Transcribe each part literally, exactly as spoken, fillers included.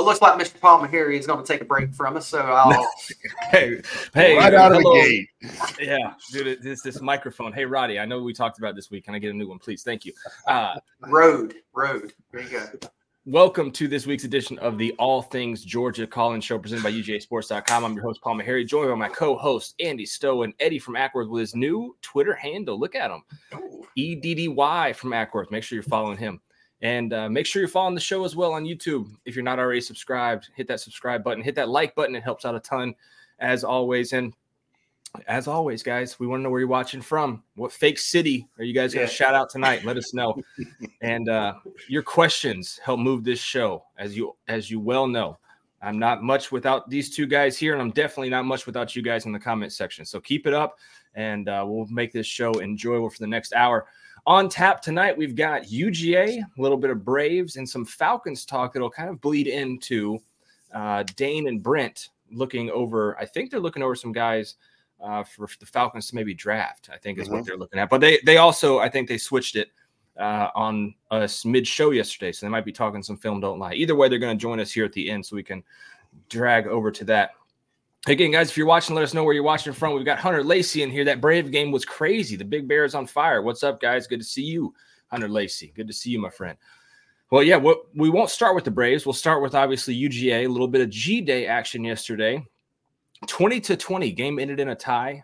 it looks like Mister Palmer here is going to take a break from us, so I'll. hey, hey, right out hello. of the gate. Yeah, dude, this this microphone. Hey, Roddy, I know we talked about this week. Can I get a new one, please? Thank you. Uh, road, road. There you go. Welcome to this week's edition of the All Things Georgia Call-In Show presented by U G A Sports dot com. I'm your host, Paul Meharry, joined by my co-host, Andy Stowe, and Eddie from Ackworth with his new Twitter handle. Look at him. E D D Y from Ackworth. Make sure you're following him. And uh, make sure you're following the show as well on YouTube. If you're not already subscribed, hit that subscribe button. Hit that like button. It helps out a ton, as always. And as always, guys, we want to know where you're watching from. What fake city are you guys going to yeah. shout out tonight? Let us know. And uh, your questions help move this show, as you as you well know. I'm not much without these two guys here, and I'm definitely not much without you guys in the comment section. So keep it up, and uh, we'll make this show enjoyable for the next hour. On tap tonight, we've got U G A, a little bit of Braves, and some Falcons talk that'll kind of bleed into uh, Dane and Brent looking over. I think they're looking over some guys Uh, for the Falcons to maybe draft, I think is mm-hmm. what they're looking at. But they they also, I think they switched it uh, on us mid-show yesterday, so they might be talking some film don't lie. Either way, they're going to join us here at the end so we can drag over to that. Again, guys, if you're watching, let us know where you're watching from. We've got Hunter Lacey in here. That Brave game was crazy. The Big Bear is on fire. What's up, guys? Good to see you, Hunter Lacey. Good to see you, my friend. Well, yeah, what, we won't start with the Braves. We'll start with, obviously, U G A, a little bit of G-Day action yesterday. twenty to twenty, game ended in a tie.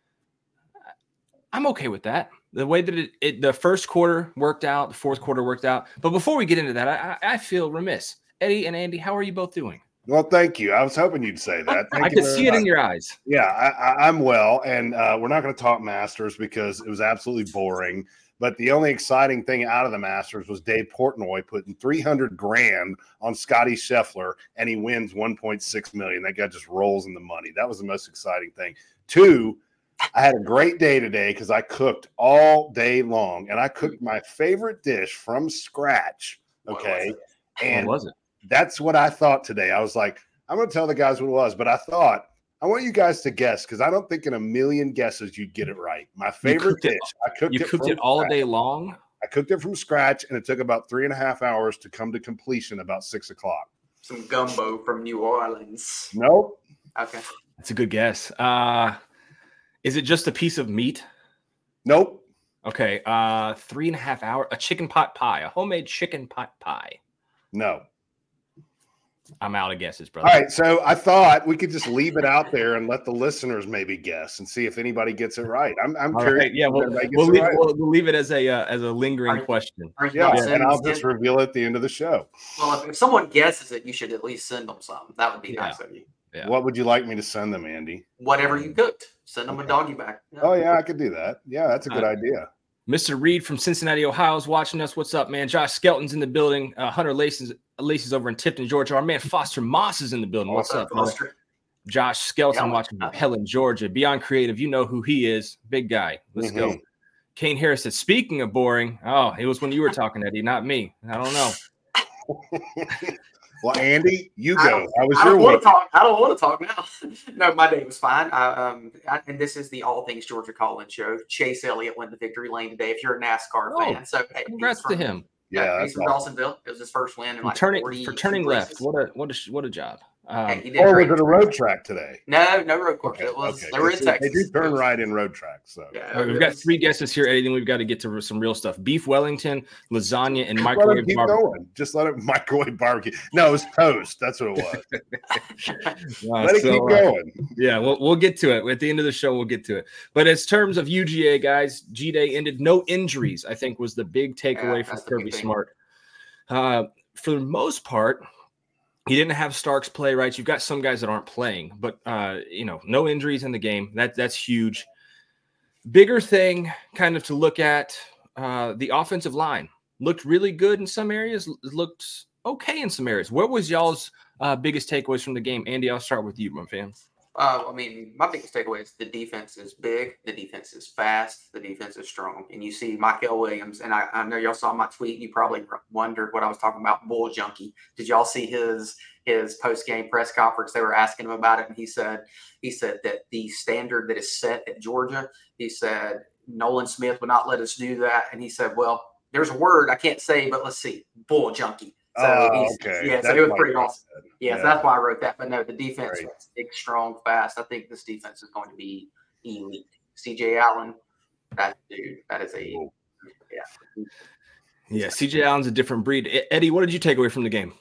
I'm okay with that. The way that it, it the first quarter worked out, the fourth quarter worked out. But before we get into that, I, I feel remiss. Eddie and Andy, how are you both doing? Well, thank you. I was hoping you'd say that. Thank I could see much. it in your eyes. Yeah, I, I, I'm well, and uh, we're not going to talk Masters because it was absolutely boring. But the only exciting thing out of the Masters was Dave Portnoy putting three hundred grand on Scotty Scheffler, and he wins one point six million. That guy just rolls in the money. That was the most exciting thing. Two, I had a great day today because I cooked all day long, and I cooked my favorite dish from scratch. Okay, what and what was it? That's what I thought today. I was like, I'm going to tell the guys what it was, but I thought I want you guys to guess because I don't think in a million guesses you'd get it right. My favorite dish. It, I cooked you it. You cooked it all scratch. day long? I cooked it from scratch, and it took about three and a half hours to come to completion about six o'clock. Some gumbo from New Orleans. Nope. Okay. That's a good guess. Uh, is it just a piece of meat? Nope. Okay. Uh, three and a half hours. A chicken pot pie. A homemade chicken pot pie. No. I'm out of guesses, brother. All right, so I thought we could just leave it out there and let the listeners maybe guess and see if anybody gets it right. I'm, I'm All curious. Right. Yeah, we'll, we'll, leave, right. we'll, we'll leave it as a uh, as a lingering are, question. Are yeah, yeah. and I'll just reveal it at the end of the show. Well, if, if someone guesses it, you should at least send them something. That would be yeah. nice of you. Yeah. What would you like me to send them, Andy? Whatever you cooked. Send them okay. a doggy bag. Yeah. Oh, yeah, I could do that. Yeah, that's a good uh, idea. Mister Reed from Cincinnati, Ohio is watching us. What's up, man? Josh Skelton's in the building. Uh, Hunter Lacey's, Lacey's over in Tipton, Georgia. Our man Foster Moss is in the building. What's, What's up, Foster? Josh Skelton yeah, watching from Helen, Georgia. Beyond Creative, you know who he is. Big guy. Let's mm-hmm. go. Kane Harris said, speaking of boring, oh, it was when you were talking, Eddie, not me. I don't know. Well, Andy, you go. I, I was I your don't want week. to talk. I don't want to talk now. No, my day was fine. I, um, I, and this is the All Things Georgia Call-In Show. Chase Elliott went to victory lane today. If you're a NASCAR oh, fan, so hey, congrats from, to him. Yeah, yeah he's from awesome. Dawsonville. It was his first win in like turning forty for turning left. What a what a what a job. Um, hey, or was it a road track today? No, no road course. Okay, it was. Okay. They were in it's, Texas. They do turn right in road tracks. So yeah, right, we've got three guesses here, Eddie. Then we've got to get to some real stuff: beef Wellington, lasagna, and Just microwave let it keep barbecue. Going. Just let it microwave barbecue. No, it was toast. That's what it was. wow, let it so, keep going. Uh, yeah, we'll we'll get to it at the end of the show. We'll get to it. But as terms of U G A, guys, G Day ended no injuries. I think was the big takeaway yeah, from Kirby Smart. Uh, for the most part. He didn't have Starks play, right? You've got some guys that aren't playing, but, uh, you know, no injuries in the game. That That's huge. Bigger thing kind of to look at, uh, the offensive line. Looked really good in some areas, looked okay in some areas. What was y'all's uh, biggest takeaways from the game? Andy, I'll start with you, my fan. Uh, I mean, my biggest takeaway is the defense is big, the defense is fast, the defense is strong. And you see Michael Williams, and I, I know y'all saw my tweet, and you probably wondered what I was talking about, Bull Junkie. Did y'all see his his post-game press conference? They were asking him about it, and he said he said that the standard that is set at Georgia, he said, Nolan Smith would not let us do that. And he said, well, there's a word I can't say, but let's see, Bull Junkie. So Oh, he's, okay. yeah, so That's it was why pretty you awesome. said. Yeah, so Yeah. that's why I wrote that. But no, the defense Great. is big, strong, fast. I think this defense is going to be elite. C J Allen, that dude, that is a Cool. yeah. Yeah, C J Allen's a different breed. E- Eddie, what did you take away from the game?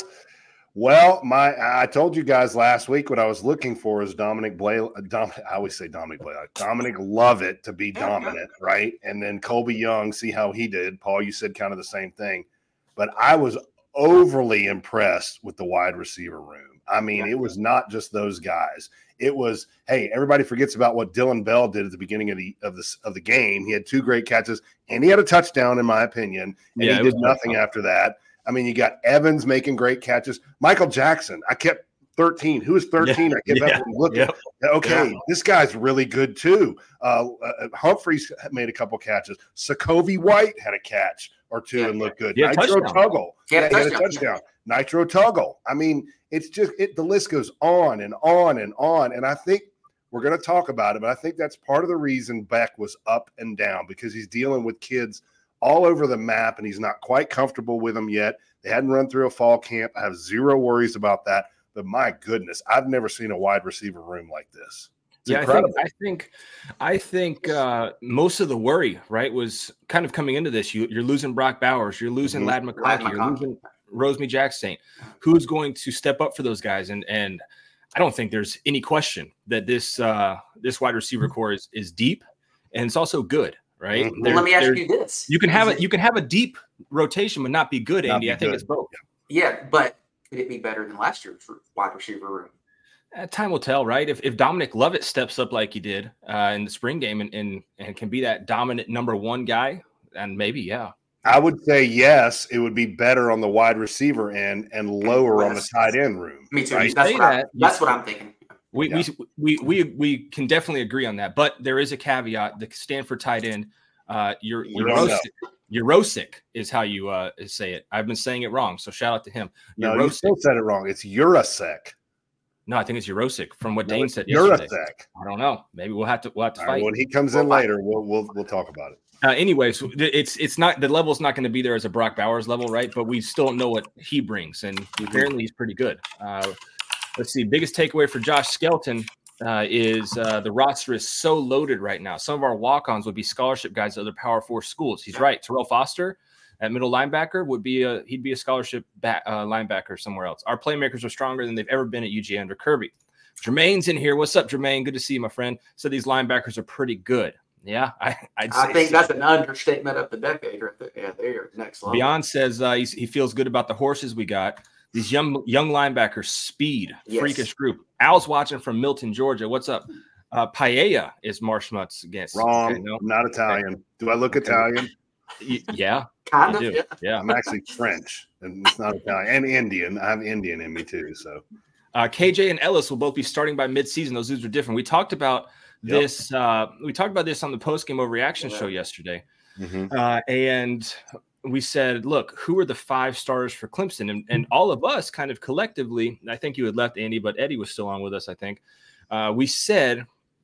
Well, my I told you guys last week what I was looking for is Dominic Blay. Dom, I always say Dominic Blay. Dominic Lovett to be dominant, right? And then Colby Young, see how he did. Paul, you said kind of the same thing. But I was overly impressed with the wide receiver room. I mean, Yeah. it was not just those guys. It was, hey, everybody forgets about what Dylan Bell did at the beginning of the of the of the game. He had two great catches and he had a touchdown, in my opinion. And Yeah, he it did was nothing tough. after that. I mean, you got Evans making great catches. Michael Jackson, I kept thirteen. Who was thirteen? Yeah, I kept yeah, having to look yep. at. Okay, Yeah. this guy's really good too. Uh, uh, Humphreys made a couple catches. Sokovie White had a catch or two Yeah. and looked good. He had a Nitro touchdown. Tuggle, He had a yeah, he had a touchdown. touchdown. Nitro Tuggle. I mean, it's just it. The list goes on and on and on. And I think we're going to talk about it, but I think that's part of the reason Beck was up and down because he's dealing with kids all over the map and he's not quite comfortable with them yet. They hadn't run through a fall camp. I have zero worries about that. But my goodness, I've never seen a wide receiver room like this. It's yeah, incredible. I think I think I think uh, most of the worry, right, was kind of coming into this. You, you're losing Brock Bowers, you're losing Mhm. Lad Lad McConkey, you're McConkey. losing Rosemy Jackson. Who's going to step up for those guys? And and I don't think there's any question that this uh, this wide receiver core is is deep and it's also good, right? Mhm. Well, There- let me ask there- you this: You can have Is it. You can have a deep rotation, but not be good, Not Andy. be I think good. it's both. Yeah, but could it be better than last year's wide receiver room? Uh, time will tell, right? If if Dominic Lovett steps up like he did uh, in the spring game and, and and can be that dominant number one guy, and maybe yeah, I would say yes, it would be better on the wide receiver end and lower on the West. tight end room. Me too. Right? That's Say what I, that, you that's say- what I'm thinking. we, Yeah. we we we we can definitely agree on that. But there is a caveat: the Stanford tight end, uh, your We your don't know. Eurosic is how you uh, say it. I've been saying it wrong, so shout out to him. No, you Eurosic. still said it wrong. It's Urasek. No, I think it's Eurosic from what No, Dane it's said yesterday. Urasek. I don't know. Maybe we'll have to we'll have to All fight. right, when he comes We'll in fight. later, we'll we'll we'll talk about it. Uh, anyway, so it's it's not the level's not going to be there as a Brock Bowers level, right? But we still don't know what he brings, and apparently he's pretty good. Uh, let's see. Biggest takeaway for Josh Skelton uh, is uh, the roster is so loaded right now. Some of our walk-ons would be scholarship guys at other Power Four schools. He's right. Terrell Foster at middle linebacker would be a he'd be a scholarship back, uh, linebacker somewhere else. Our playmakers are stronger than they've ever been at U G A under Kirby. Jermaine's in here. What's up, Jermaine? Good to see you, my friend. So these linebackers are pretty good. Yeah, I, I'd say I think so. that's an understatement of the decade right there. Yeah, they're next level. Beyond says uh, he's, he feels good about the horses we got. These young young linebackers, speed, Yes. freakish group. Al's watching from Milton, Georgia. What's up? Uh, Paella is Marshmut's guess. Wrong. Okay, no? I'm not Italian. Do I look Okay. Italian? Y- yeah, kind you of. do. Yeah. Yeah. I'm actually French, and it's not Italian. And Indian. I have Indian in me too. So Uh, K J and Ellis will both be starting by midseason. Those dudes are different. We talked about Yep. this. Uh, we talked about this on the post game overreaction show yesterday. mhm. Uh, and we said, look, who are the five stars for Clemson? And, and all of us kind of collectively, I think you had left, Andy, but Eddie was still on with us, I think. Uh, we said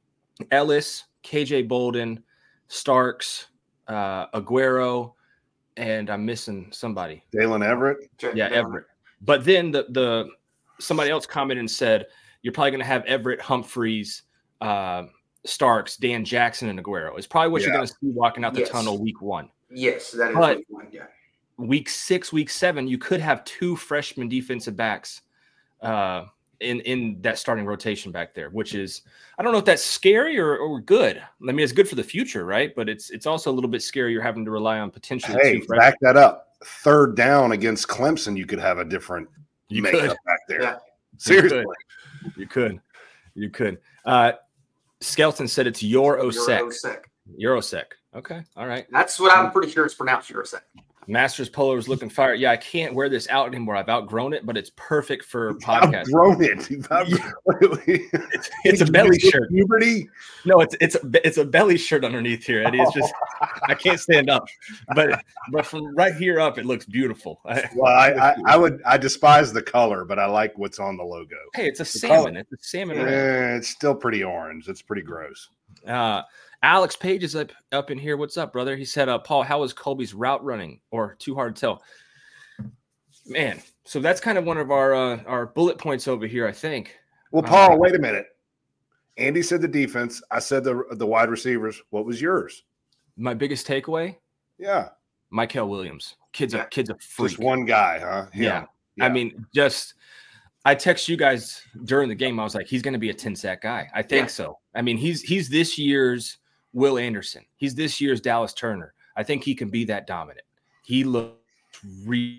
Ellis, K J Bolden, Starks, uh, Aguero, and I'm missing somebody. Dalen Everett. Yeah, Everett. But then the the somebody else commented and said, you're probably going to have Everett, Humphreys, uh, Starks, Dan Jackson, and Aguero. It's probably what Yeah. you're going to see walking out the Yes. tunnel week one. Yes, that is But- week one. Yeah. Week six, week seven, you could have two freshman defensive backs uh, in in that starting rotation back there, which is I don't know if that's scary or, or good. I mean, it's good for the future, right? But it's it's also a little bit scary. You're having to rely on potentially Hey, two freshmen. back that up. Third down against Clemson, you could have a different You makeup could. back there. Yeah. Seriously. You could. You could. Uh, Skelton said it's your OSEC. Eurosec. Eurosec. Okay. All right. That's what I'm pretty sure it's pronounced Eurosec. Masters Polo is looking fire. Yeah, I can't wear this out anymore. I've outgrown it, but it's perfect for I've podcast. grown it. You've outgrown it. It's, it's a belly shirt. Puberty. No, it's it's a it's a belly shirt underneath here, Eddie. It's just I can't stand up, but but from right here up, it looks beautiful. Well, I, I, I would I despise the color, but I like what's on the logo. Hey, it's a The salmon. color. It's a salmon red. Eh, it's still pretty orange. It's pretty gross. Uh, Alex Page is up up in here. What's up, brother? He said, uh, Paul, how was Colby's route running? Or too hard to tell. Man, so that's kind of one of our uh, our bullet points over here, I think. Well, Paul, uh, wait a minute. Andy said the defense. I said the the wide receivers. What was yours? My biggest takeaway? Yeah. Mykel Williams. Kid's a kid's a freak. Just one guy, huh? Yeah. yeah. I mean, just I text you guys during the game. I was like, he's going to be a ten sack guy. I think yeah. so. I mean, he's he's this year's Will Anderson. He's this year's Dallas Turner. I think he can be that dominant. He looked re-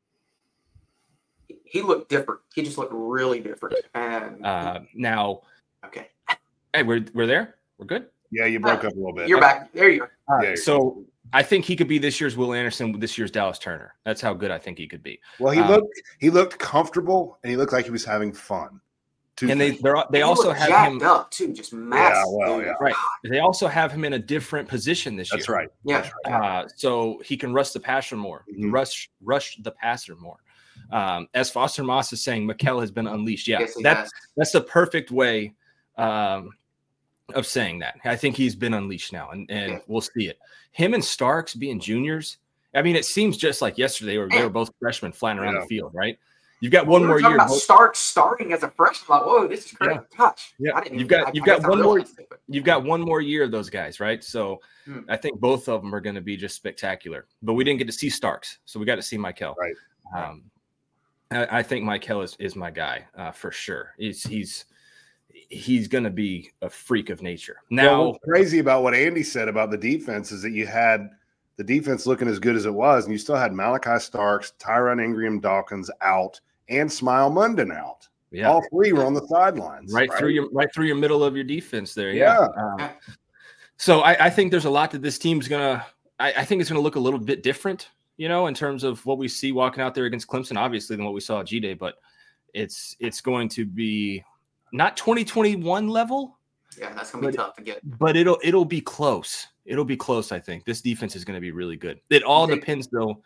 He looked different. He just looked really different. And uh, now, okay. Hey, we're we're there. We're good. Yeah, you broke uh, up a little bit. You're back. There you go. Uh, yeah, so I think he could be this year's Will Anderson, this year's Dallas Turner. That's how good I think he could be. Well, he um, looked he looked comfortable and he looked like he was having fun. Two and things. they they also have him up too, just massive. Yeah, well, yeah. Right. They also have him in a different position this That's year. Right. Yeah. That's right. Uh, so he can rush the passer more, mm-hmm. rush rush the passer more. Um, as Foster Moss is saying, Mykel has been unleashed. Yeah, yes, that's that's the perfect way um, of saying that. I think he's been unleashed now, and, and yeah. we'll see it. Him and Starks being juniors. I mean, it seems just like yesterday, or they were both freshmen flying around yeah. the field, right? You've got one we more talking year. About Starks starting as a freshman, like, whoa, this is crazy. Yeah. Gosh, yeah. I didn't you've even, got I, you've I got one more. It, you've got but... one more year of those guys, right? So hmm. I think both of them are going to be just spectacular. But we didn't get to see Starks, so we got to see Mykel. Right. Um, I, I think Mykel is is my guy uh, for sure. He's he's he's going to be a freak of nature. Now, well, what's crazy about what Andy said about the defense is that you had the defense looking as good as it was, and you still had Malachi Starks, Tyron Ingram Dawkins out, and Smile Munden out. Yeah. All three were on the sidelines. Right, right through your right through your middle of your defense there. Yeah. yeah. Um, so I, I think there's a lot that this team's gonna I, I think it's gonna look a little bit different, you know, in terms of what we see walking out there against Clemson, obviously, than what we saw at G-Day, but it's it's going to be not twenty twenty-one level. Yeah, that's gonna be but, tough to get. But it'll it'll be close. It'll be close, I think. This defense is gonna be really good. It all think, depends though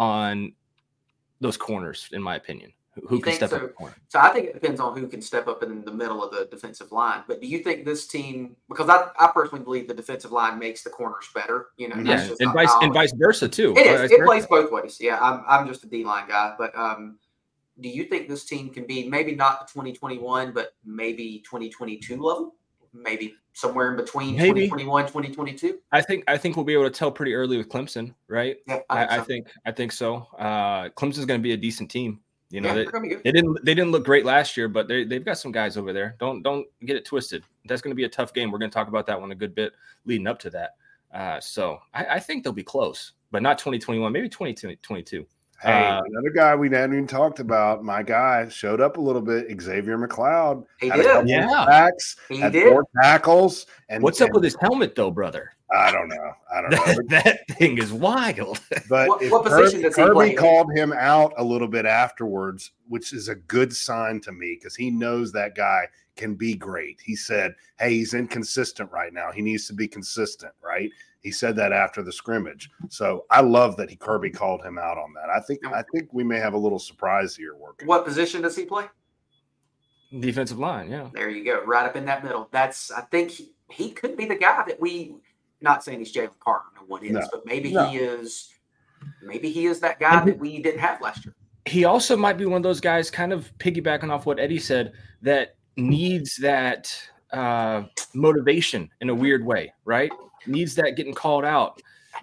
on those corners, in my opinion. Who can step so? up the corner? So I think it depends on who can step up in the middle of the defensive line. But do you think this team, because I, I personally believe the defensive line makes the corners better, you know, yeah, that's and vice and vice versa too. It is. Vice it versa. plays both ways. Yeah, I'm I'm just a D line guy, but um, do you think this team can be maybe not the twenty twenty-one, but maybe twenty twenty-two level? Maybe somewhere in between maybe. twenty twenty-one, twenty twenty-two. I think I think we'll be able to tell pretty early with Clemson, right? Yeah, I, I, I think I think so. Uh, Clemson's going to be a decent team. You know, yeah, they, they didn't they didn't look great last year, but they they've got some guys over there. Don't don't get it twisted. That's going to be a tough game. We're going to talk about that one a good bit leading up to that. Uh, so I, I think they'll be close, but not twenty twenty-one, maybe twenty twenty-two. Hey, uh, another guy we hadn't even talked about. My guy showed up a little bit. Xavier McLeod. He had did. A couple yeah. Of sacks, he had did. Four tackles. And what's and, up with his helmet, though, brother? I don't know. I don't know. that, that thing is wild. But what, what position does he Kirby play? called him out a little bit afterwards, which is a good sign to me because he knows that guy can be great. He said, "Hey, he's inconsistent right now. He needs to be consistent." Right? He said that after the scrimmage. So I love that he Kirby called him out on that. I think I think we may have a little surprise here working. What position does he play? Defensive line, yeah. There you go, right up in that middle. That's I think he, he could be the guy that we. Not saying he's Jalen Carter, no one is, no. but maybe no. he is. Maybe he is that guy that we didn't have last year. He also might be one of those guys, kind of piggybacking off what Eddie said, that needs that uh, motivation in a weird way, right? Needs that getting called out.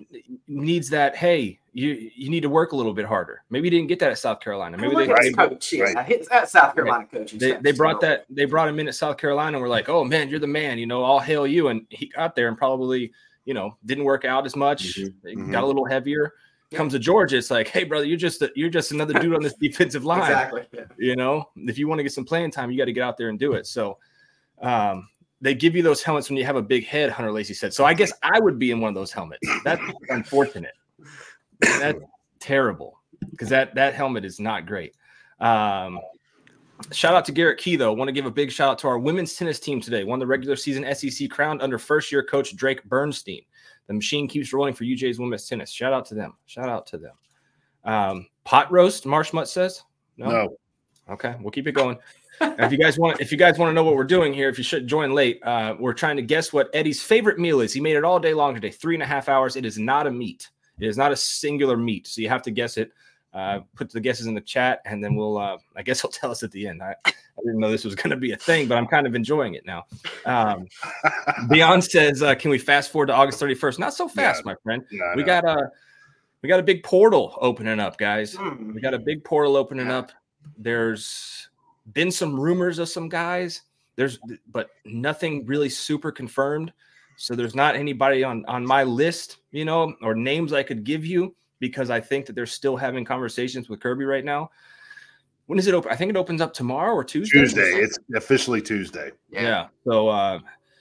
Needs that, hey, you you need to work a little bit harder. Maybe he didn't get that at South Carolina. Maybe Look they at his coach. Yeah, right. his, at South Carolina right. coaching. They, they brought that. They brought him in at South Carolina, and we're like, oh man, you're the man. You know, I'll hail you. And he got there and probably, you know, didn't work out as much. Mm-hmm. Got a little heavier. Yeah. Comes to Georgia, it's like, hey brother, you're just a, you're just another dude on this defensive line. Exactly. Yeah. You know, if you want to get some playing time, you got to get out there and do it. So, um. They give you those helmets when you have a big head, Hunter Lacy said. So I guess I would be in one of those helmets. That's unfortunate. That's terrible because that, that helmet is not great. Um, shout out to Garrett Key, though. I want to give a big shout out to our women's tennis team today. Won the regular season S E C crown under first-year coach Drake Bernstein. The machine keeps rolling for U J's women's tennis. Shout out to them. Shout out to them. Um, pot roast, Marsh Mutt says? No? No. Okay, we'll keep it going. If you guys want, if you guys want to know what we're doing here, if you should join late, uh, we're trying to guess what Eddie's favorite meal is. He made it all day long today, three and a half hours. It is not a meat. It is not a singular meat, so you have to guess it. Uh, put the guesses in the chat, and then we'll, uh, I guess he'll tell us at the end. I, I didn't know this was going to be a thing, but I'm kind of enjoying it now. Um, Beyond says, uh, can we fast forward to August thirty-first? Not so fast, yeah, my friend. No, we no. got a, we got a big portal opening up, guys. Mm. We got a big portal opening yeah. up. There's been some rumors of some guys. There's, but nothing really super confirmed. So there's not anybody on, on my list, you know, or names I could give you, because I think that they're still having conversations with Kirby right now. When is it open? I think it opens up tomorrow or Tuesday. Tuesday. It's officially Tuesday. Yeah. yeah. So, uh,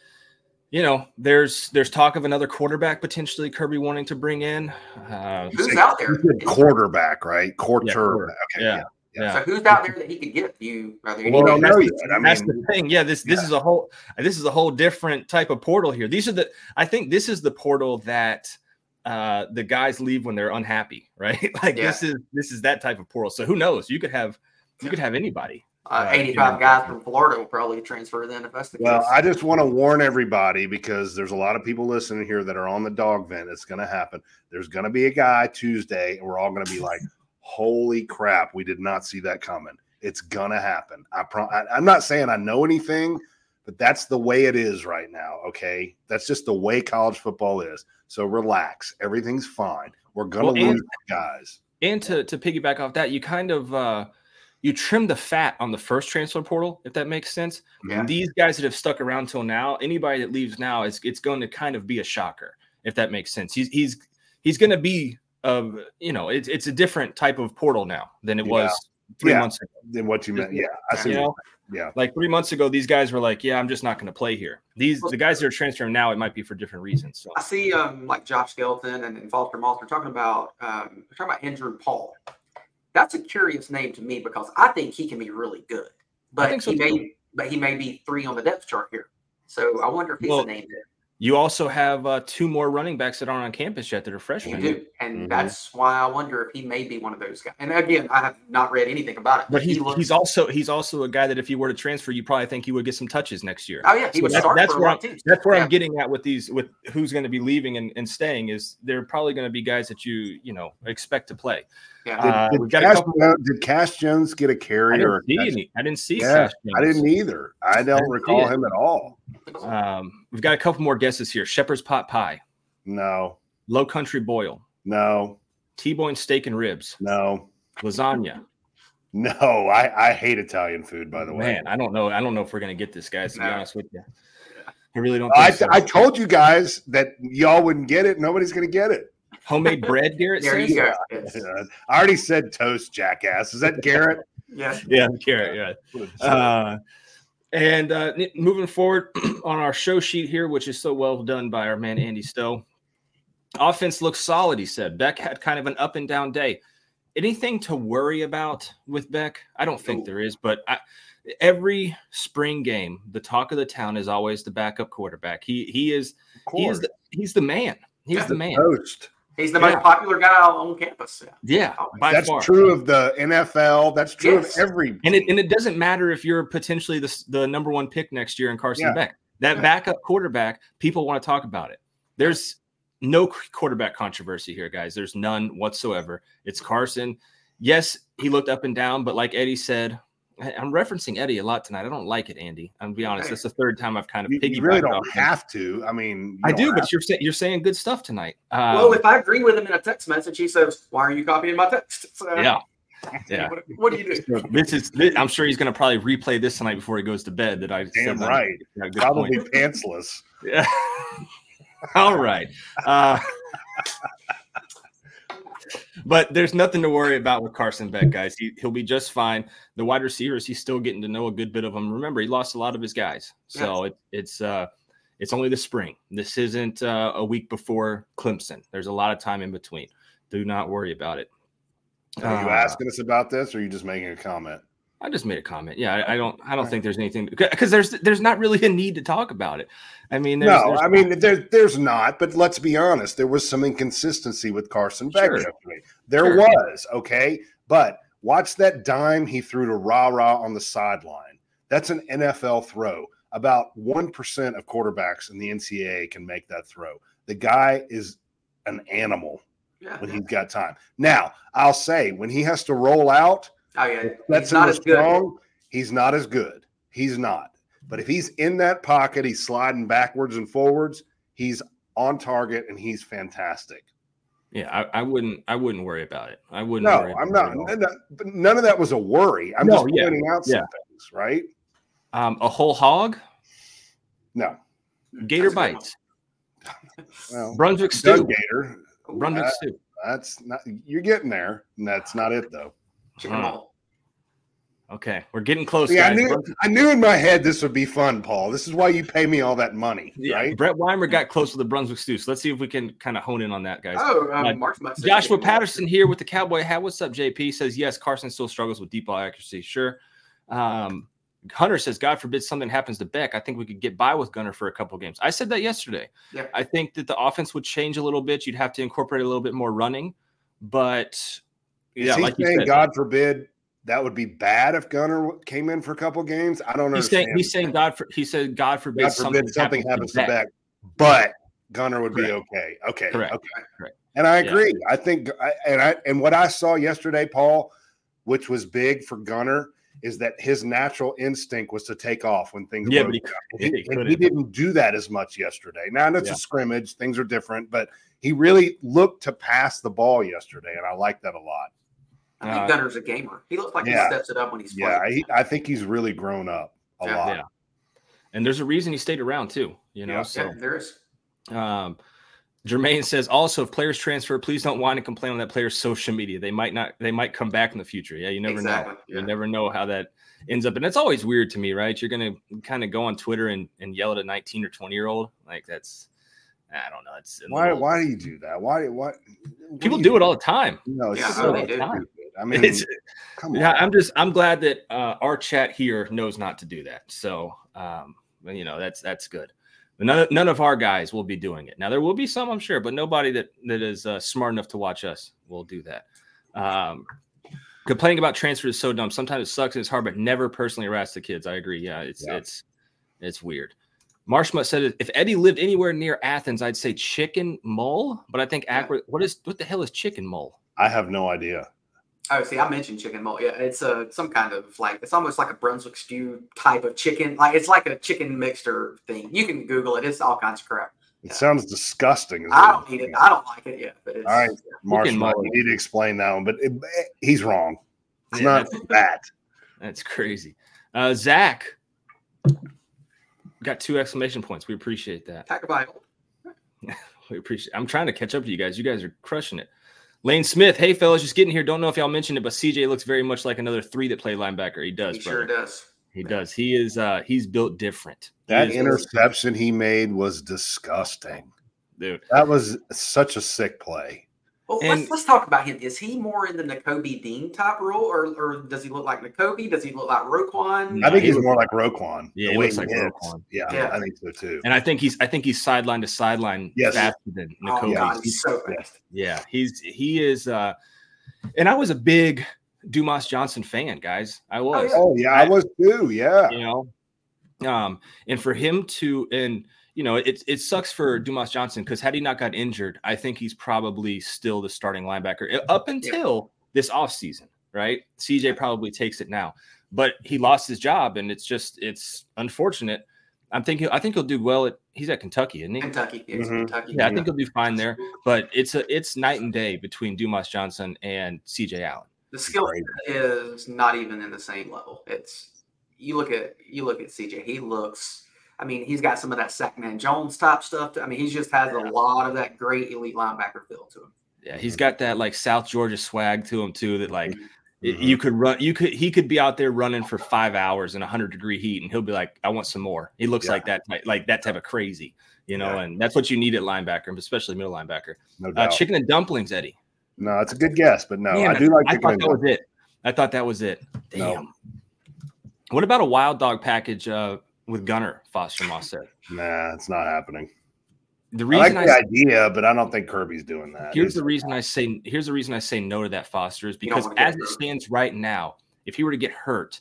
you know, there's there's talk of another quarterback potentially Kirby wanting to bring in. Uh, who's out there? Quarterback, right? Quarter. Yeah, okay. Yeah. Yeah. yeah. So who's out there that he could get? You, well, you don't know yet. I mean, that's the thing. Yeah. This this yeah. is a whole this is a whole different type of portal here. These are the. I think this is the portal that. Uh, the guys leave when they're unhappy, right? Like yeah. this is this is that type of portal. So who knows? You could have you could have anybody. Uh, uh, eighty-five you know, guys from Florida will probably transfer then if that's the well, case. Well, I just want to warn everybody, because there's a lot of people listening here that are on the dog vent. It's going to happen. There's going to be a guy Tuesday, and we're all going to be like, "Holy crap, we did not see that coming." It's going to happen. I pro- I, I'm not saying I know anything, but that's the way it is right now. Okay, that's just the way college football is. So relax. Everything's fine. We're going to well, lose guys. And to, to piggyback off that, you kind of uh, you trim the fat on the first transfer portal, if that makes sense. Yeah. These guys that have stuck around till now, anybody that leaves now, is it's going to kind of be a shocker, if that makes sense. He's he's he's going to be, uh, you know, it's it's a different type of portal now than it yeah. was three yeah. months ago. Than what you meant. Yeah, I see. You know? Yeah, like three months ago, these guys were like, "Yeah, I'm just not going to play here." These the guys that are transferring now, it might be for different reasons. So I see, um, like Josh Skelton and, and Foster Moss. We're talking about, um, we're talking about Andrew Paul. That's a curious name to me, because I think he can be really good, but I think so he too. may, but he may be three on the depth chart here. So I wonder if he's well, a name there. You also have uh, two more running backs that aren't on campus yet that are freshmen. You do, and mm-hmm. that's why I wonder if he may be one of those guys. And again, I have not read anything about it. But he's, he looks, he's also he's also a guy that if he were to transfer, you probably think he would get some touches next year. Oh yeah, he so would that, start that's for where a I'm, team. That's where yeah. I'm getting at with these with who's going to be leaving and, and staying is they're probably going to be guys that you you know expect to play. Yeah. Uh, did, did, Cash, couple, did Cash Jones get a carry? I didn't or see any. I didn't see. Yeah, Cash Jones. I didn't either. I don't I recall him at all. Um, we've got a couple more guesses here. Shepherd's pot pie. No. Low country boil. No. T-bone steak and ribs. No. Lasagna. No, I, I hate Italian food, by the way. Man, I don't know. I don't know if we're gonna get this, guys, to no. be honest with you. I really don't think I, so. I told you guys that y'all wouldn't get it. Nobody's gonna get it. Homemade bread, Garrett there says? You go. Yes. I already said toast, jackass. Is that Garrett? yeah. Yeah, Garrett, yeah. Uh, and uh, moving forward on our show sheet here, which is so well done by our man Andy Stowe. Offense looks solid, he said. Beck had kind of an up and down day. Anything to worry about with Beck? I don't think there is, but I, every spring game, the talk of the town is always the backup quarterback. He he is he is the, he's the man. He's yeah, the man. Host. He's the most yeah. popular guy on campus. Yeah, yeah that's far. true of the N F L. That's true yes. of every team. And it and it doesn't matter if you're potentially the the number one pick next year in Carson yeah. Beck. That yeah. backup quarterback, people want to talk about it. There's no quarterback controversy here, guys. There's none whatsoever. It's Carson. Yes, he looked up and down, but like Eddie said, I'm referencing Eddie a lot tonight. I don't like it, Andy. I'm gonna be honest. That's the third time I've kind of piggybacked. You really don't off have him. to. I mean, I do, but you're saying you're saying good stuff tonight. Um, well, if I agree with him in a text message, he says, "Why are you copying my text?" So, yeah, yeah. What, what do you do? This is. This, I'm sure he's going to probably replay this tonight before he goes to bed. That I damn said right. That. Probably point. Pantsless. Yeah. All right. Uh, But there's nothing to worry about with Carson Beck, guys. He, he'll be just fine. The wide receivers, he's still getting to know a good bit of them. Remember, he lost a lot of his guys. So yes. it, it's uh, it's only the spring. This isn't uh, a week before Clemson. There's a lot of time in between. Do not worry about it. Are you uh, asking us about this, or are you just making a comment? I just made a comment. Yeah, I, I don't. I don't think there's anything because there's there's not really a need to talk about it. I mean, there's, no, there's, I mean there there's not. But let's be honest. There was some inconsistency with Carson Beck. Sure. There sure. was okay, but watch that dime he threw to Ra Ra on the sideline. That's an N F L throw. About one percent of quarterbacks in the N C double A can make that throw. The guy is an animal. Yeah, when yeah. he's got time. Now, I'll say when he has to roll out, Oh yeah, that's he's not as good. strong. He's not as good. He's not. But if he's in that pocket, he's sliding backwards and forwards. He's on target and he's fantastic. Yeah, I, I wouldn't. I wouldn't worry about it. I wouldn't. No, worry I'm about not. it at all. None, but none of that was a worry. I'm No, just yeah, pointing out some yeah. things, right? Um, a whole hog, No. gator That's a good bites, Well, Brunswick Doug stew, Gator. one. Ooh, Brunswick uh, stew. That's not. You're getting there. And that's not it though. chicken Uh-huh. mole. Okay, we're getting close, See, I guys. knew. Brunswick- I knew in my head this would be fun, Paul. This is why you pay me all that money, yeah, right? Brett Weimer got close with the Brunswick stew. So let's see if we can kind of hone in on that, guys. Oh, um, Uh, Mark's about to say Joshua chicken mole. Patterson here with the Cowboy hat. What's up, J P? Says yes. Carson still struggles with deep ball accuracy. Sure. Um, Hunter says, God forbid something happens to Beck. I think we could get by with Gunner for a couple games. I said that yesterday. Yeah. I think that the offense would change a little bit. You'd have to incorporate a little bit more running, but Is yeah, he like you saying, said, God forbid, that would be bad if Gunner came in for a couple games? I don't he's understand. saying he's saying God for he said God forbid, God forbid something, happens, happens to to Beck. Beck, but Gunner would Correct. be okay. Okay. Correct. Okay. Correct. And I Yeah. agree. I think, I, and I and what I saw yesterday, Paul, which was big for Gunner, is that his natural instinct was to take off when things Yeah, broke but he, down. And he he, and he couldn't. didn't do that as much yesterday. Now it's Yeah. a scrimmage; things are different, but he really looked to pass the ball yesterday, and I like that a lot. I think Uh, Gunner's a gamer. He looks like yeah. he steps it up when he's Yeah, playing. he, I think he's really grown up a Yeah. lot. Yeah. And there's a reason he stayed around too, you know. Yeah. So Yeah, there is. Um, Jermaine says also, if players transfer, please don't whine and complain on that player's social media. They might not, they might come back in the future. Yeah, you never Exactly, know. yeah. You never know how that ends up. And it's always weird to me, right? You're going to kind of go on Twitter and, and yell at a nineteen or twenty year old. Like that's, I don't know. It's a Why? little- Why do you do that? Why? Why? what people you do it all the time. No, it's Yeah, so oh, they do. stupid. I mean, It's, come on. yeah, I'm just, I'm glad that uh, our chat here knows not to do that. So, um, you know, that's, that's good. But none, none of our guys will be doing it. Now there will be some, I'm sure, but nobody that that is uh, smart enough to watch us will do that. Um, complaining about transfer is so dumb. Sometimes it sucks and it's hard, but never personally harass the kids. I agree. Yeah, it's Yeah. it's it's weird. Marshmut said if Eddie lived anywhere near Athens, I'd say Chicken Mole. But I think Yeah. Akron. What is what the hell is Chicken Mole? I have no idea. Oh, see, I mentioned chicken mole. Yeah, it's a some kind of like it's almost like a Brunswick stew type of chicken. Like it's like a chicken mixture thing. You can Google it. It's all kinds of crap. It Yeah. sounds disgusting. I don't eat it. I don't like it. Yeah, but it's All right. Marshall, Mole. you need to explain that one, but it, he's wrong. It's Yeah, not that. That's crazy. Uh, Zach got two exclamation points. We appreciate that. Pack a Bible. We appreciate. I'm trying to catch up to you guys. You guys are crushing it. Lane Smith, hey fellas, just getting here. Don't know if y'all mentioned it, but C J looks very much like another three that played linebacker. He does, He brother. sure does. He does. He is. uh He's built different. He That is- interception he made was disgusting. dude. That was such a sick play. Well, And- let's let's talk about him. Is he more in the N'Kobe Dean type role, or or does he look like N'Kobe? Does he look like Roquan? No, I think he he's looks- more like Roquan. Yeah, the he way looks like hits. Roquan. Yeah, Yeah. I think so too. And I think he's. I think he's sideline to sideline Yes. faster than Oh N'Kobe. God, he's He's- so yeah. fast. yeah, he's he is. uh And I was a big Dumas Johnson fan, guys. I was. yeah. Oh yeah, I was too. Yeah. You know, um, and for him to and. You know, it it sucks for Dumas Johnson because had he not got injured, I think he's probably still the starting linebacker up until this offseason, right? C J probably takes it now, but he lost his job, and it's just it's unfortunate. I'm thinking I think he'll do well at he's at Kentucky, isn't he? Kentucky, yeah, he's Mhm. Kentucky. Yeah, I think he'll be fine there. But it's a it's night and day between Dumas Johnson and C J Allen. The skill Great. is not even in the same level. It's you look at you look at C J. He looks. I mean, he's got some of that Sackman Jones type stuff. I mean, he just has a lot of that great elite linebacker feel to him. Yeah, he's got that like South Georgia swag to him too. That like Mhm. you could run, you could he could be out there running for five hours in a hundred degree heat, and he'll be like, "I want some more." He looks Yeah. like that, type, like that type of crazy, you know. Yeah. And that's what you need at linebacker, especially middle linebacker. No Uh, doubt. chicken and dumplings, Eddie. No, it's a good guess, but no, Man, I do like I chicken thought and that was it. I thought that was it. No. Damn. What about a wild dog package uh, with Gunner? Foster Moss said. Nah, it's not happening. The I reason like I, the idea, but I don't think Kirby's doing that. here's He's- the reason I say here's the reason I say no to that, Foster, is You don't because wanna get as it hurt. stands right now, if he were to get hurt,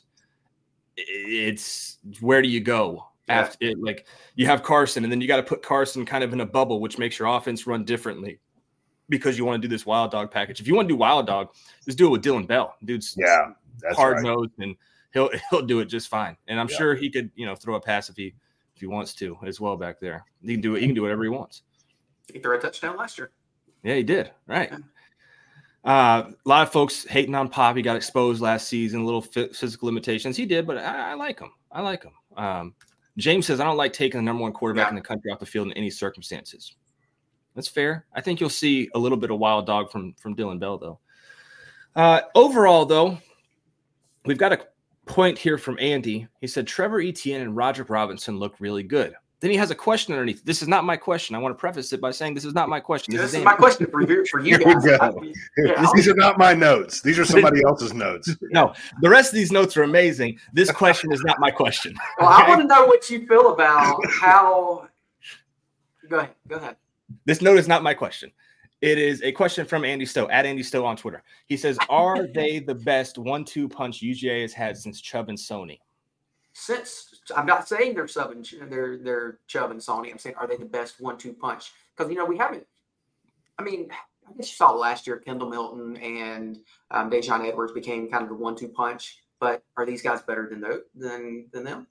i- it's where do you go Yeah. after it? Like you have Carson, and then you got to put Carson kind of in a bubble, which makes your offense run differently. because you want to do this wild dog package. If you want to do wild dog, just do it with Dylan Bell. Dude's yeah, that's hard right. nosed and he'll he'll do it just fine. And I'm Yeah. sure he could, you know, throw a pass if he if he wants to as well back there. He can do it. He can do whatever he wants. He threw a touchdown last year. Yeah, he did. Right. Uh, a lot of folks hating on Pop. He got exposed last season, little physical limitations. He did, but I, I like him. I like him. Um, James says, I don't like taking the number one quarterback Yeah. in the country off the field in any circumstances. That's fair. I think you'll see a little bit of wild dog from, from Dylan Bell, though. Uh, overall, though, we've got a point here from Andy. He said, Trevor Etienne and Roger Robinson look really good. Then he has a question underneath. This is not my question. I want to preface it by saying this is not my question. This, This, is is my Andy. question for you, for you Here we guys. go. I- yeah, These are not my notes. These are somebody else's notes. No, the rest of these notes are amazing. This question is not my question. Well, I Okay? want to know what you feel about how. Go ahead. Go ahead. This note is not my question. It is a question from Andy Stowe, at Andy Stowe on Twitter. He says, are they the best one two punch U G A has had since Chubb and Sony? Since I'm not saying they're sub and they're they're Chubb and Sony, I'm saying are they the best one-two punch? Because you know we haven't. I mean, I guess you saw last year Kendall Milton and um, Dejon Edwards became kind of the one-two punch. But are these guys better than those than than them?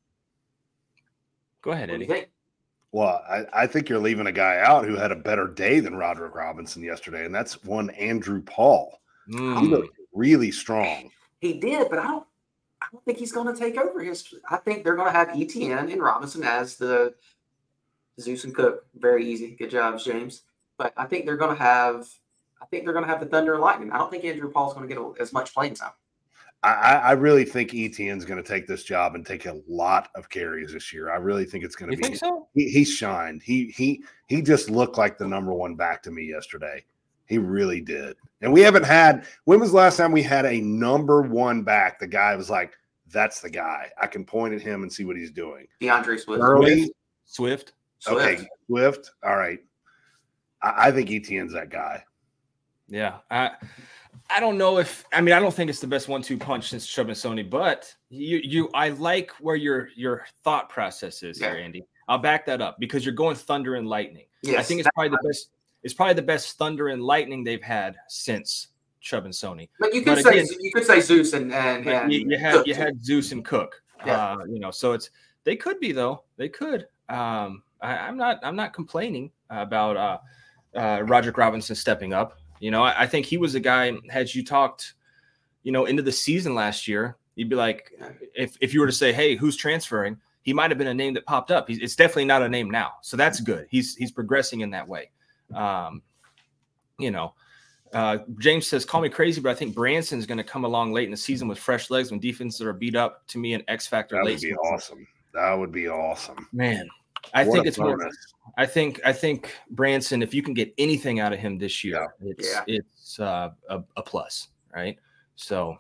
Go ahead, What do Eddie. you think? Well, I, I think you're leaving a guy out who had a better day than Roderick Robinson yesterday, and that's one Andrew Paul. He Mm. looked really strong. He did, but I don't. I don't think he's going to take over his. I think they're going to have Etienne and Robinson as the Zeus and Cook. Very easy. Good job, James. But I think they're going to have. I think they're going to have the Thunder and Lightning. I don't think Andrew Paul's going to get a, as much playing time. I, I really think Etienne's going to take this job and take a lot of carries this year. I really think it's going to You be. think so? He, he shined. He he he just looked like the number one back to me yesterday. He really did. And we haven't had. When was the last time we had a number one back? The guy was like, "That's the guy. I can point at him and see what he's doing." DeAndre Swift. Early, Swift. Swift. okay, Swift. All right. I, I think Etienne's that guy. Yeah. I I don't know if I mean I don't think it's the best one two punch since Chubb and Sony, but you you I like where your your thought process is here, Yeah. Andy. I'll back that up because you're going Thunder and Lightning. Yes, I think it's probably the best. It's probably the best Thunder and Lightning they've had since Chubb and Sony. But you could But say again- you could say Zeus and and, But and you, you had Cook, you too. had Zeus and Cook. Yeah. Uh, you know, so it's they could be though. They could. Um, I, I'm not I'm not complaining about uh, uh, Roderick Robinson stepping up. You know, I, I think he was a guy. Had you talked, you know, into the season last year, you'd be like, if if you were to say, hey, who's transferring? He might have been a name that popped up. He's, it's definitely not a name now, so that's good. He's he's progressing in that way. Um, you know, uh, James says, call me crazy, but I think Branson's going to come along late in the season with fresh legs when defenses are beat up. To me, an X factor That late. would be season. awesome. That would be awesome. Man, I What think a it's more. bonus. I think I think Branson, if you can get anything out of him this year, it's Yeah. it's uh, a, a plus, right? So,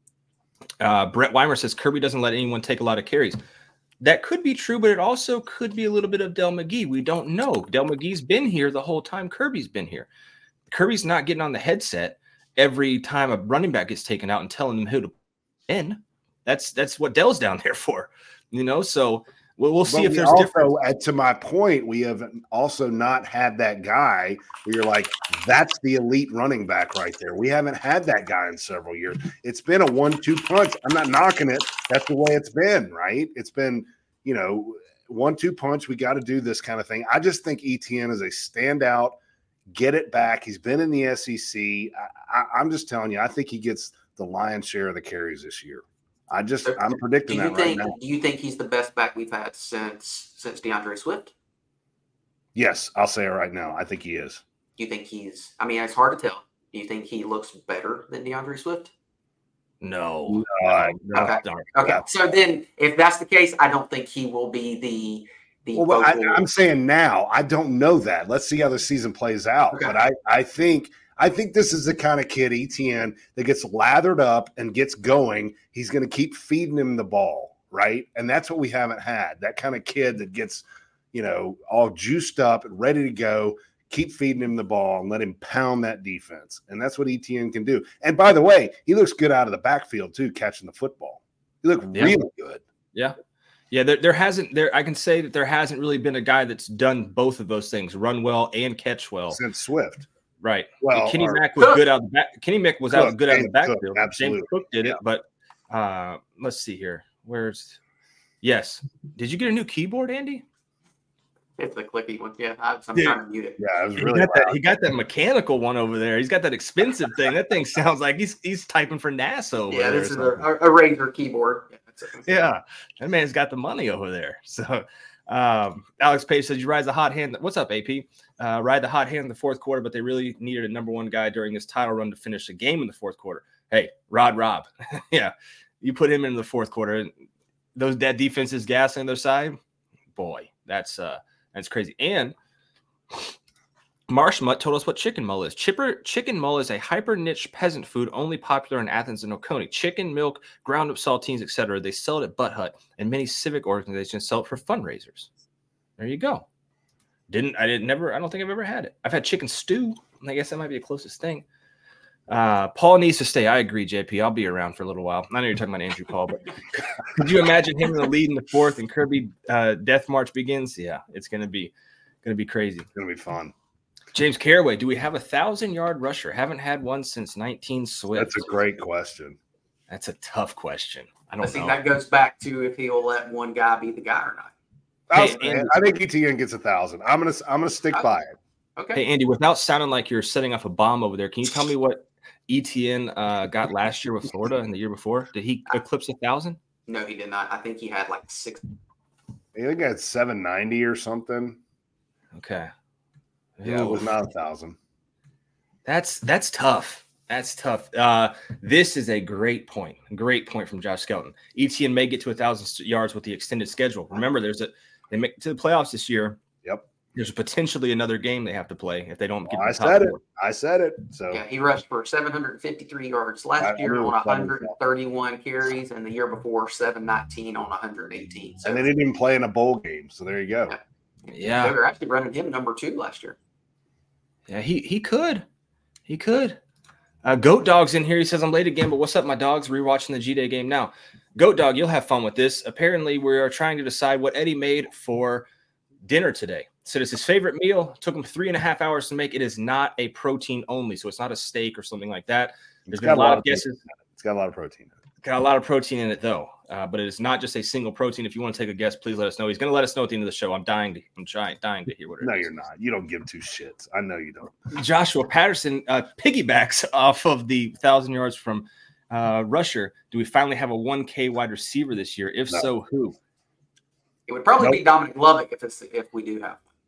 uh, Brett Weimer says Kirby doesn't let anyone take a lot of carries. That could be true, but it also could be a little bit of Del McGee. We don't know. Del McGee's been here the whole time. Kirby's been here. Kirby's not getting on the headset every time a running back gets taken out and telling them who to in. That's that's what Dell's down there for, you know. So we'll, we'll see But if we there's also, difference. uh, to my point, we have also not had that guy where you're like, that's the elite running back right there. We haven't had that guy in several years. It's been a one two punch. I'm not knocking it. That's the way it's been, right? It's been, you know, one two punch. We got to do this kind of thing. I just think Etienne is a standout. Get it back. He's been in the S E C. I, I, I'm just telling you, I think he gets the lion's share of the carries this year. I just, I'm Do predicting you that think? right now. Do you think he's the best back we've had since since DeAndre Swift? Yes, I'll say it right now. I think he is. Do you think he's? I mean, it's hard to tell. Do you think he looks better than DeAndre Swift? No. Uh, No, Okay. no. Okay, Yeah. so then if that's the case, I don't think he will be the the. Well, but I, vocal- I'm saying now. I don't know that. Let's see how the season plays out. Okay. But I, I think, I think this is the kind of kid, Etienne, that gets lathered up and gets going. He's going to keep feeding him the ball, right? And that's what we haven't had. That kind of kid that gets, you know, all juiced up and ready to go. Keep feeding him the ball and let him pound that defense. And that's what Etienne can do. And by the way, he looks good out of the backfield too, catching the football. He looked Yeah. really good. Yeah. Yeah, there, there hasn't there I can say that there hasn't really been a guy that's done both of those things, run well and catch well. Since Swift. right. Well, Kenny or Mack was Cook. good out the back. Kenny Mack was out Cook, good out of the James Cook, backfield. absolutely. James Cook did Yeah. it, but uh, let's see here. Where's yes? Did you get a new keyboard, Andy? It's the clicky one. Yeah, I, I'm Dude. trying to mute it. Yeah, it was He really got that. loud. He got that mechanical one over there. He's got that expensive thing. That thing sounds like he's he's typing for NASA over Yeah, there. this or is a, something. a, a Razer keyboard. Yeah, that's it. Yeah, that man's got the money over there. So, um, Alex Page says, "You ride the hot hand." What's up, A P? Uh, ride the hot hand in the fourth quarter, but they really needed a number one guy during this title run to finish the game in the fourth quarter. Hey, Rod Rob, yeah, you put him in the fourth quarter, and those dead defenses gas on their side. Boy, that's uh, that's crazy. And Marsh Mutt told us what chicken mull is. Chipper chicken mull is a hyper niche peasant food only popular in Athens and Oconee. Chicken, milk, ground up saltines, et cetera. They sell it at Butt Hut, and many civic organizations sell it for fundraisers. There you go. Didn't I didn't never I don't think I've ever had it. I've had chicken stew. I guess that might be the closest thing. Uh, Paul needs to stay. I agree, J P. I'll be around for a little while. I know you're talking about Andrew Paul, but could you imagine him in the lead in the fourth and Kirby uh, Death March begins? Yeah, it's gonna be gonna be crazy. It's gonna be fun. James Caraway, do we have a thousand-yard rusher? Haven't had one since nineteen Swift. That's a great question. That's a tough question. I But don't see, know. that goes back to if he'll let one guy be the guy or not. I'll Hey, say it. Andy. I think E T N gets a thousand. I'm gonna I'm gonna stick by it. Okay. Hey, Andy, without sounding like you're setting off a bomb over there, can you tell me what E T N uh, got last year with Florida and the year before? Did he eclipse a thousand? No, he did not. I think he had like six. I think it's seven ninety or something. Okay. Yeah, it was Oof. not a thousand. That's that's tough. That's tough. Uh, this is a great point. Great point from Josh Skelton. E T N may get to a thousand yards with the extended schedule. Remember, there's a they make it to the playoffs this year. Yep. There's potentially another game they have to play if they don't get. Well, to I the top said it. four. I said it. So Yeah, he rushed for seven hundred fifty-three yards last I- I year knew it on was seven. one hundred thirty-one carries, and the year before seven nineteen on one hundred eighteen. So and they didn't even play in a bowl game. So there you go. Yeah. they were actually running him number two last year. Yeah, he he could. He could. Uh, Goat Dog's in here. He says, I'm late again, but what's up, my dogs? Rewatching the G-Day game now. Goat Dog, you'll have fun with this. Apparently, we are trying to decide what Eddie made for dinner today. Said it's his favorite meal. Took him three and a half hours to make. It is not a protein only, so it's not a steak or something like that. There's It's been a got lot of protein guesses. in it. It's got a lot of protein. in it. Got a lot of protein in it, though. Uh, but it is not just a single protein. If you want to take a guess, please let us know. He's going to let us know at the end of the show. I'm dying to. I'm trying, dying to hear what it No, is. you're not. You don't give two shits. I know you don't. Joshua Patterson uh, piggybacks off of the thousand yards from uh, Rusher. Do we finally have a one K wide receiver this year? If No. so, who? It would probably Nope. be Dominic Lubbock if it's if we do have one.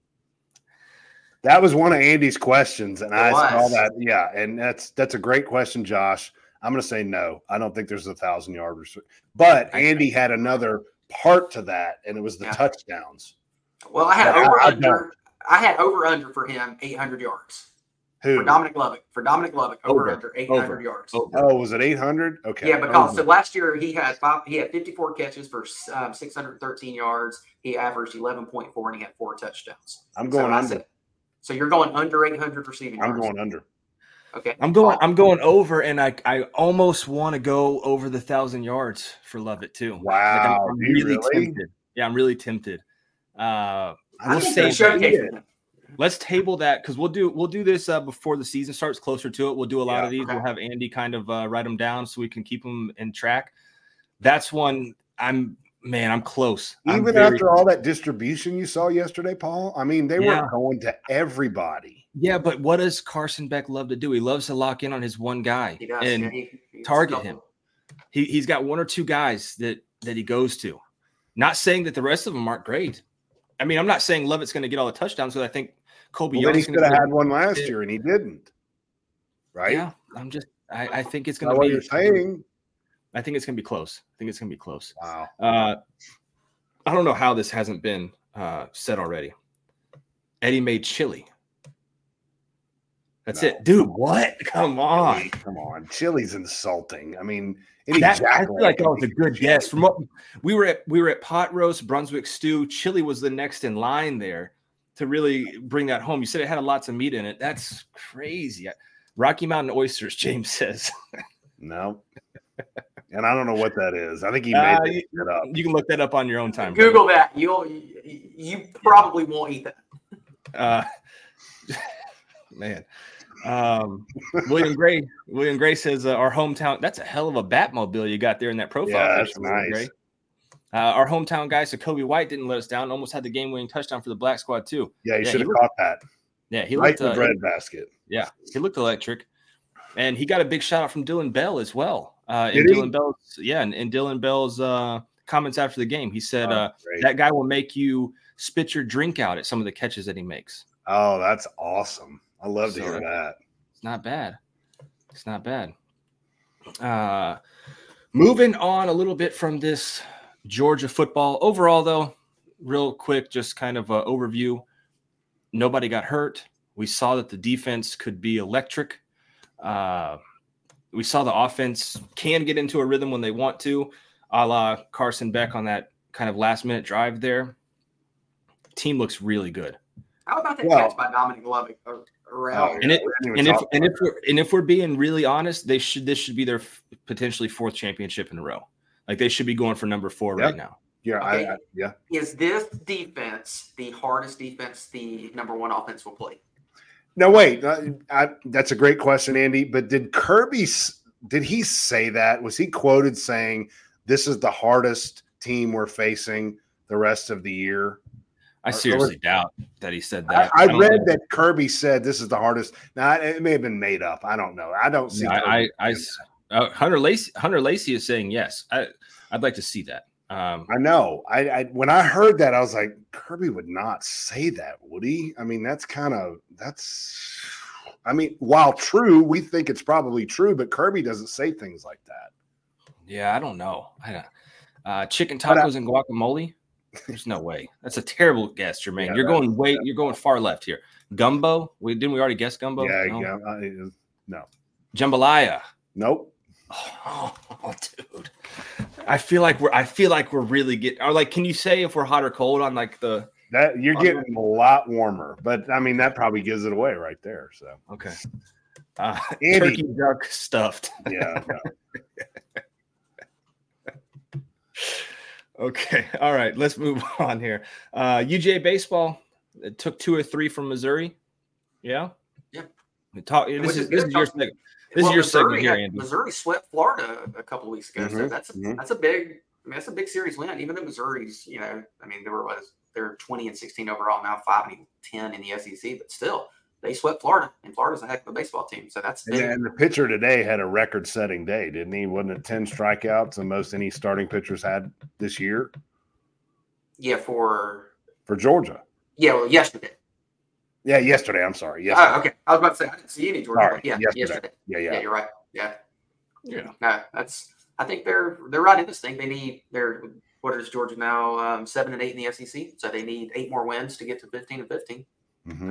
That was one of Andy's questions, and It I saw was. that. Yeah, and that's that's a great question, Josh. I'm going to say no. I don't think there's a thousand yard receiver. But I- Andy had another part to that, and it was the Yeah. touchdowns. Well, I had Yeah, over I- I under. I had over under for him eight hundred yards Who? for Dominic Lubbock. For Dominic Lubbock, over, Over. under eight hundred yards. Over. Oh, was it eight hundred? Okay. Yeah, because so Over. last year he had five, he had fifty-four catches for um, six hundred thirteen yards. He averaged eleven point four, and he had four touchdowns. I'm So going I under. said- so you're going under eight hundred receiving I'm yards. going under. Okay. I'm going. I'm going over, and I I almost want to go over the thousand yards for Lovett too. Like, I'm, Wow, I'm do you really really? tempted. Yeah, I'm really tempted. Uh, I I we'll think say they that. showcased him. Let's table that because we'll do we'll do this uh, before the season starts, closer to it. We'll do a lot Yeah, of these. okay. We'll have Andy kind of uh, write them down so we can keep them in track. That's one. I'm man. I'm close. I'm Even very- after all that distribution you saw yesterday, Paul, I mean, they Yeah. were going to everybody. yeah, but what does Carson Beck love to do? He loves to lock in on his one guy He does. and yeah, he, he's target couple- him. He he's got one or two guys that that he goes to. Not saying that the rest of them aren't great. I mean, I'm not saying Lovett's going to get all the touchdowns because I think Colby Well, then he Young's could going have to had one last year, and he didn't. Right? Yeah, I'm just. I, I think it's Is that going to what be. you're saying? I think it's going to be close. I think it's going to be close. Wow. Uh, I don't know how this hasn't been uh, said already. Eddie made chili. That's No. it, dude. What? Come on. Come on. Chili's insulting. I mean, any That, I jack feel like that can was a be good chili. guess. From what we were at, we were at pot roast, Brunswick stew. Chili was the next in line there to really bring that home. You said it had lots of meat in it. That's crazy. Rocky Mountain oysters, James says. No. And I don't know what that is. I think he Uh, made that you- shit up. You can look that up on your own time. Google that. You'll you, you probably won't eat that. Uh, man, Um, William Gray. William Gray says uh, our hometown. That's a hell of a Batmobile you got there in that profile. Yeah, picture, that's William nice. Gray. Uh, our hometown guy, so Kobe White didn't let us down. Almost had the game-winning touchdown for the Black Squad too. Yeah, you Yeah, should he have looked- caught that. Yeah, he Right looked. in the Uh, bread basket. yeah, he looked electric, and he got a big shout out from Dylan Bell as well. Uh, Did and he? Dylan Bell's yeah, and, and Dylan Bell's uh, comments after the game. He said Oh, uh, great. that guy will make you spit your drink out at some of the catches that he makes. Oh, that's awesome. I love to So, hear that. It's not bad. It's not bad. Uh, moving on a little bit from this Georgia football. Overall, though, real quick, just kind of an overview. Nobody got hurt. We saw that the defense could be electric. Uh, we saw the offense can get into a rhythm when they want to, a la Carson Beck on that kind of last-minute drive there. Team looks really good. How about that Well- catch by Dominic Lovett Oh, around? And it- we didn't even And if talk and about if we're, and if we're being really honest, they should this should be their f- potentially fourth championship in a row. Like they should be going for number four Yep. right now. that. Yeah, Okay. I, I, yeah. Is this defense the hardest defense the number one offense will play? No, wait. uh, I, that's a great question, Andy. But did Kirby? s- Did he say that? Was he quoted saying this is the hardest team we're facing the rest of the year? I Or- seriously doubt that he said I, that. I don't read think- that Kirby said this is the hardest. Now it may have been made up. I don't know. I don't see. No, I, Kirby I, I saying uh, Hunter Lacey Hunter Lacey is saying yes. I I'd like to see that. Um, I know. I, I when I heard that, I was like, Kirby would not say that, would he? I mean, that's kind of that's. I mean, while true, we think it's probably true, but Kirby doesn't say things like that. yeah, I don't know. I don't, uh, chicken But I- tacos and guacamole. There's no way. That's a terrible guess, Jermaine. Yeah, you're that's- going way. You're going far left here. Gumbo. We didn't we already guess gumbo? yeah, No? yeah. I- no, Jambalaya. nope. Oh, dude. I feel like we're I feel like we're really getting or like can you say if we're hot or cold on like the That you're I'm getting a lot warmer, but I mean that probably gives it away right there. So okay. Uh Andy. turkey duck stuffed. yeah, no. Okay. All right, let's move on here. Uh U J baseball it took two or three from Missouri. Yeah. Yeah. We talk this Which is is this good. is your segment. This Well, is your Missouri segment here, had- Andy. Missouri swept Florida a couple of weeks ago, so Mhm, that's a, mhm. that's a big. I mean, that's a big series win. Even though Missouri's, you know, I mean, they were was they're twenty and sixteen overall now, five and ten in the S E C, but still, they swept Florida, and Florida's a heck of a baseball team. So that's And, big. and the pitcher today had a record-setting day, didn't he? Wasn't it ten strikeouts, the most any starting pitchers had this year yeah, for for Georgia? yeah, well, yesterday. Yeah, yesterday. I'm sorry. Yesterday. Oh, okay. I was about to say I didn't see any Georgia. Sorry, but yeah, yesterday. yesterday. Yeah, Yeah. yeah. you're right. Yeah, Yeah. no, that's. I think they're they're right in this thing. They need they're what is Georgia now um, seven and eight in the S E C, so they need eight more wins to get to fifteen and fifteen. hmm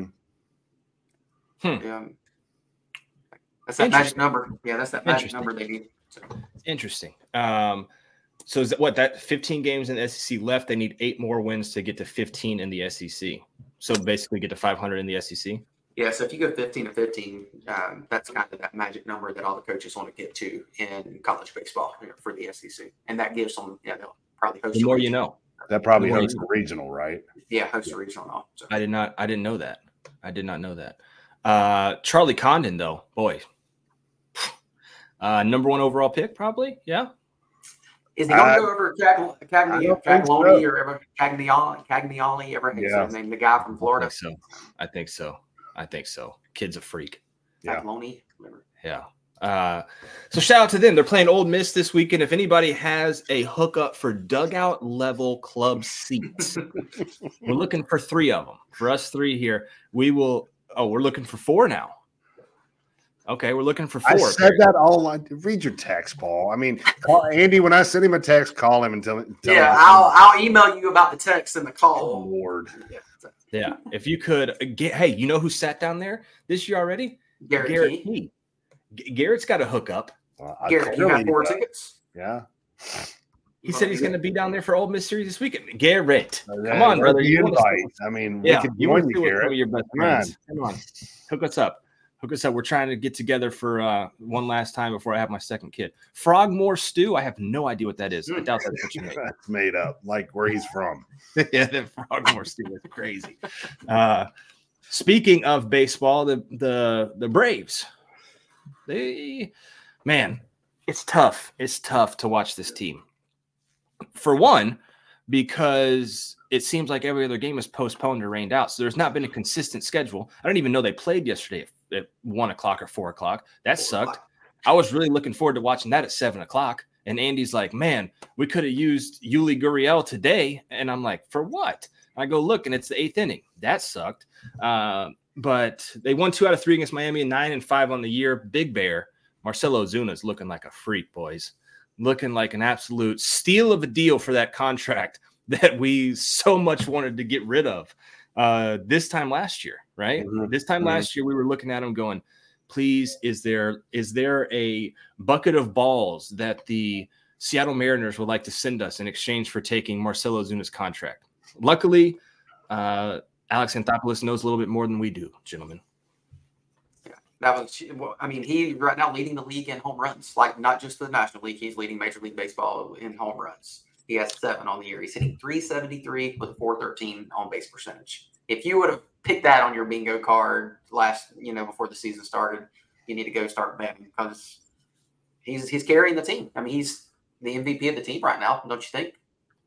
Um, that's that magic Interesting. number. Yeah, that's that magic Interesting. number they need. So, Interesting. Um, so is that what that fifteen games in the S E C left? They need eight more wins to get to fifteen in the S E C. So basically, get to five hundred in the S E C. yeah, so if you go fifteen to fifteen, um, that's kind of that magic number that all the coaches want to get to in college baseball, you know, for the S E C, and that gives them, yeah, they'll probably host. The a more you regional. know. That probably Well, hosts you- the regional, right? Yeah, host a regional and all. So. I did not. I didn't know that. I did not know that. Uh, Charlie Condon, though, boy, uh, number one overall pick, probably. Yeah. Is he going Uh, to go over Cagn- I Cagni- don't think Cagnoni so. or ever Cagnoli? Cagnoli ever? Yeah. Yeah. Name the guy from I Florida. think so. I think so. I think so. Kid's a freak. Yeah. Cagnoni, whatever. Yeah. Uh, so shout out to them. They're playing Old Miss this weekend. If anybody has a hookup for dugout level club seats, we're looking for three of them. For us three here, we will. Oh, we're looking for four now. Okay, we're looking for I four. said that all. I read your text, Paul. I mean, call Andy when I send him a text. Call him and tell him. Tell Yeah, him I'll I'll email you about the text and the Oh, call. Lord. Yeah, so Yeah, if you could uh, get. Hey, you know who sat down there this year already? Garrett, Garrett Key. Key. G- Garrett's got a hookup. Well, I Garrett, you clearly have four do. tickets. Yeah. He said he's going to be down there for Old Miss Series this weekend. Garrett, Uh, come on, brother. The You wanna stay invite. I mean, Yeah, we could you want join to you, see what some of Garrett. your best Come on. friends. Come on, hook us up. Hook us up. We're trying to get together for uh, one last time before I have my second kid. Frogmore stew. I have no idea what that is. I doubt that's what you make. That's made up, like where he's from. Yeah, that Frogmore stew is crazy. Uh, Speaking of baseball, the the the Braves, they man, it's tough. It's tough to watch this team. For one, because it seems like every other game is postponed or rained out. So there's not been a consistent schedule. I don't even know they played yesterday at, at one o'clock or four o'clock. That sucked. I was really looking forward to watching that at seven o'clock. And Andy's like, man, we could have used Yuli Gurriel today. And I'm like, for what? I go look, and it's the eighth inning. That sucked. Uh, but they won two out of three against Miami, and nine and five on the year. Big Bear. Marcell Ozuna is looking like a freak, boys. Looking like an absolute steal of a deal for that contract that we so much wanted to get rid of uh, this time last year, right? Mm-hmm. This time mm-hmm. last year, we were looking at him going, please, is there is there a bucket of balls that the Seattle Mariners would like to send us in exchange for taking Marcell Ozuna's contract? Luckily, uh, Alex Anthopoulos knows a little bit more than we do, gentlemen. Yeah, that was. Well, I mean, he right now leading the league in home runs, like not just the National League. He's leading Major League Baseball in home runs. He has seven on the year. He's hitting three seventy-three with a four thirteen on base percentage. If you would have picked that on your bingo card last, you know, before the season started, you need to go start betting because he's he's carrying the team. I mean, he's the M V P of the team right now, don't you think?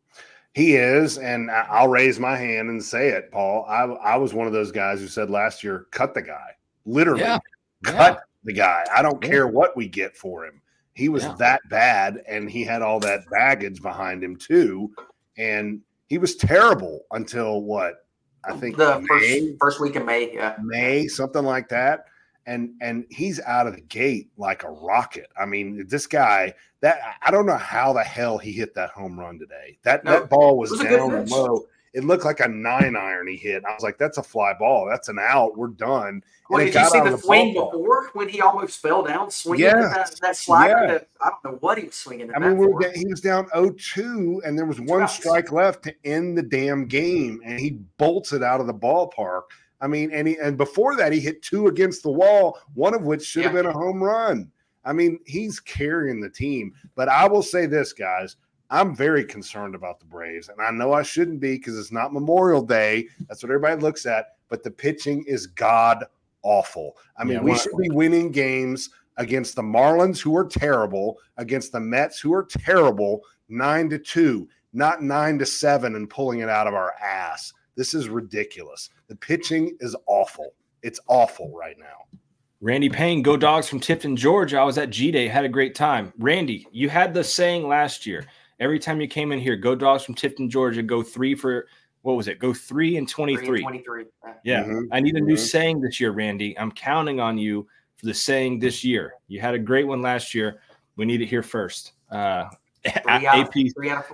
He is, and I'll raise my hand and say it, Paul. I I was one of those guys who said last year, cut the guy. Literally, yeah. cut yeah. the guy. I don't yeah. care what we get for him. He was yeah. that bad, and he had all that baggage behind him too. And he was terrible until what? I think the May, first, first week of May, yeah. May, something like that. And and he's out of the gate like a rocket. I mean, this guy, that I don't know how the hell he hit that home run today. That no, that ball was, was down low. It looked like a nine iron he hit. I was like, that's a fly ball. That's an out. We're done. Well, did you see the, the swing before when he almost fell down swinging yeah. that, that slider? Yeah. That, I don't know what he was swinging. I mean, we were, he was down oh two, and there was one That's strike left to end the damn game, and he bolts it out of the ballpark. I mean, and he, and before that, he hit two against the wall, one of which should yeah. have been a home run. I mean, he's carrying the team. But I will say this, guys. I'm very concerned about the Braves, and I know I shouldn't be because it's not Memorial Day. That's what everybody looks at. But the pitching is god awful. I mean, yeah, we should be winning games against the Marlins, who are terrible, against the Mets, who are terrible, nine to two, not nine to seven, and pulling it out of our ass. This is ridiculous. The pitching is awful. It's awful right now. Randy Payne, go Dogs from Tifton, Georgia. I was at G-Day, had a great time. Randy, you had the saying last year. Every time you came in here, go Dogs from Tifton, Georgia, go three for, what was it? Go three and twenty-three. Three and twenty-three. Yeah. Mm-hmm. I need a new mm-hmm. saying this year, Randy. I'm counting on you for the saying this year. You had a great one last year. We need it here first. Uh, A P,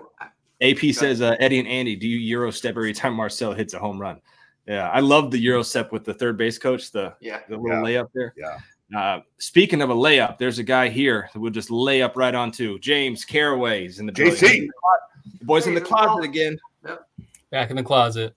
A P says, uh, Eddie and Andy, do you Euro step every time Marcell hits a home run? Yeah, I love the Euro step with the third base coach, the, yeah. the little yeah. layup there. Yeah. Uh, speaking of a layup, there's a guy here that we'll just lay up right onto. James Caraway is in the J C. The boy's in the closet again. Yep. Back in the closet.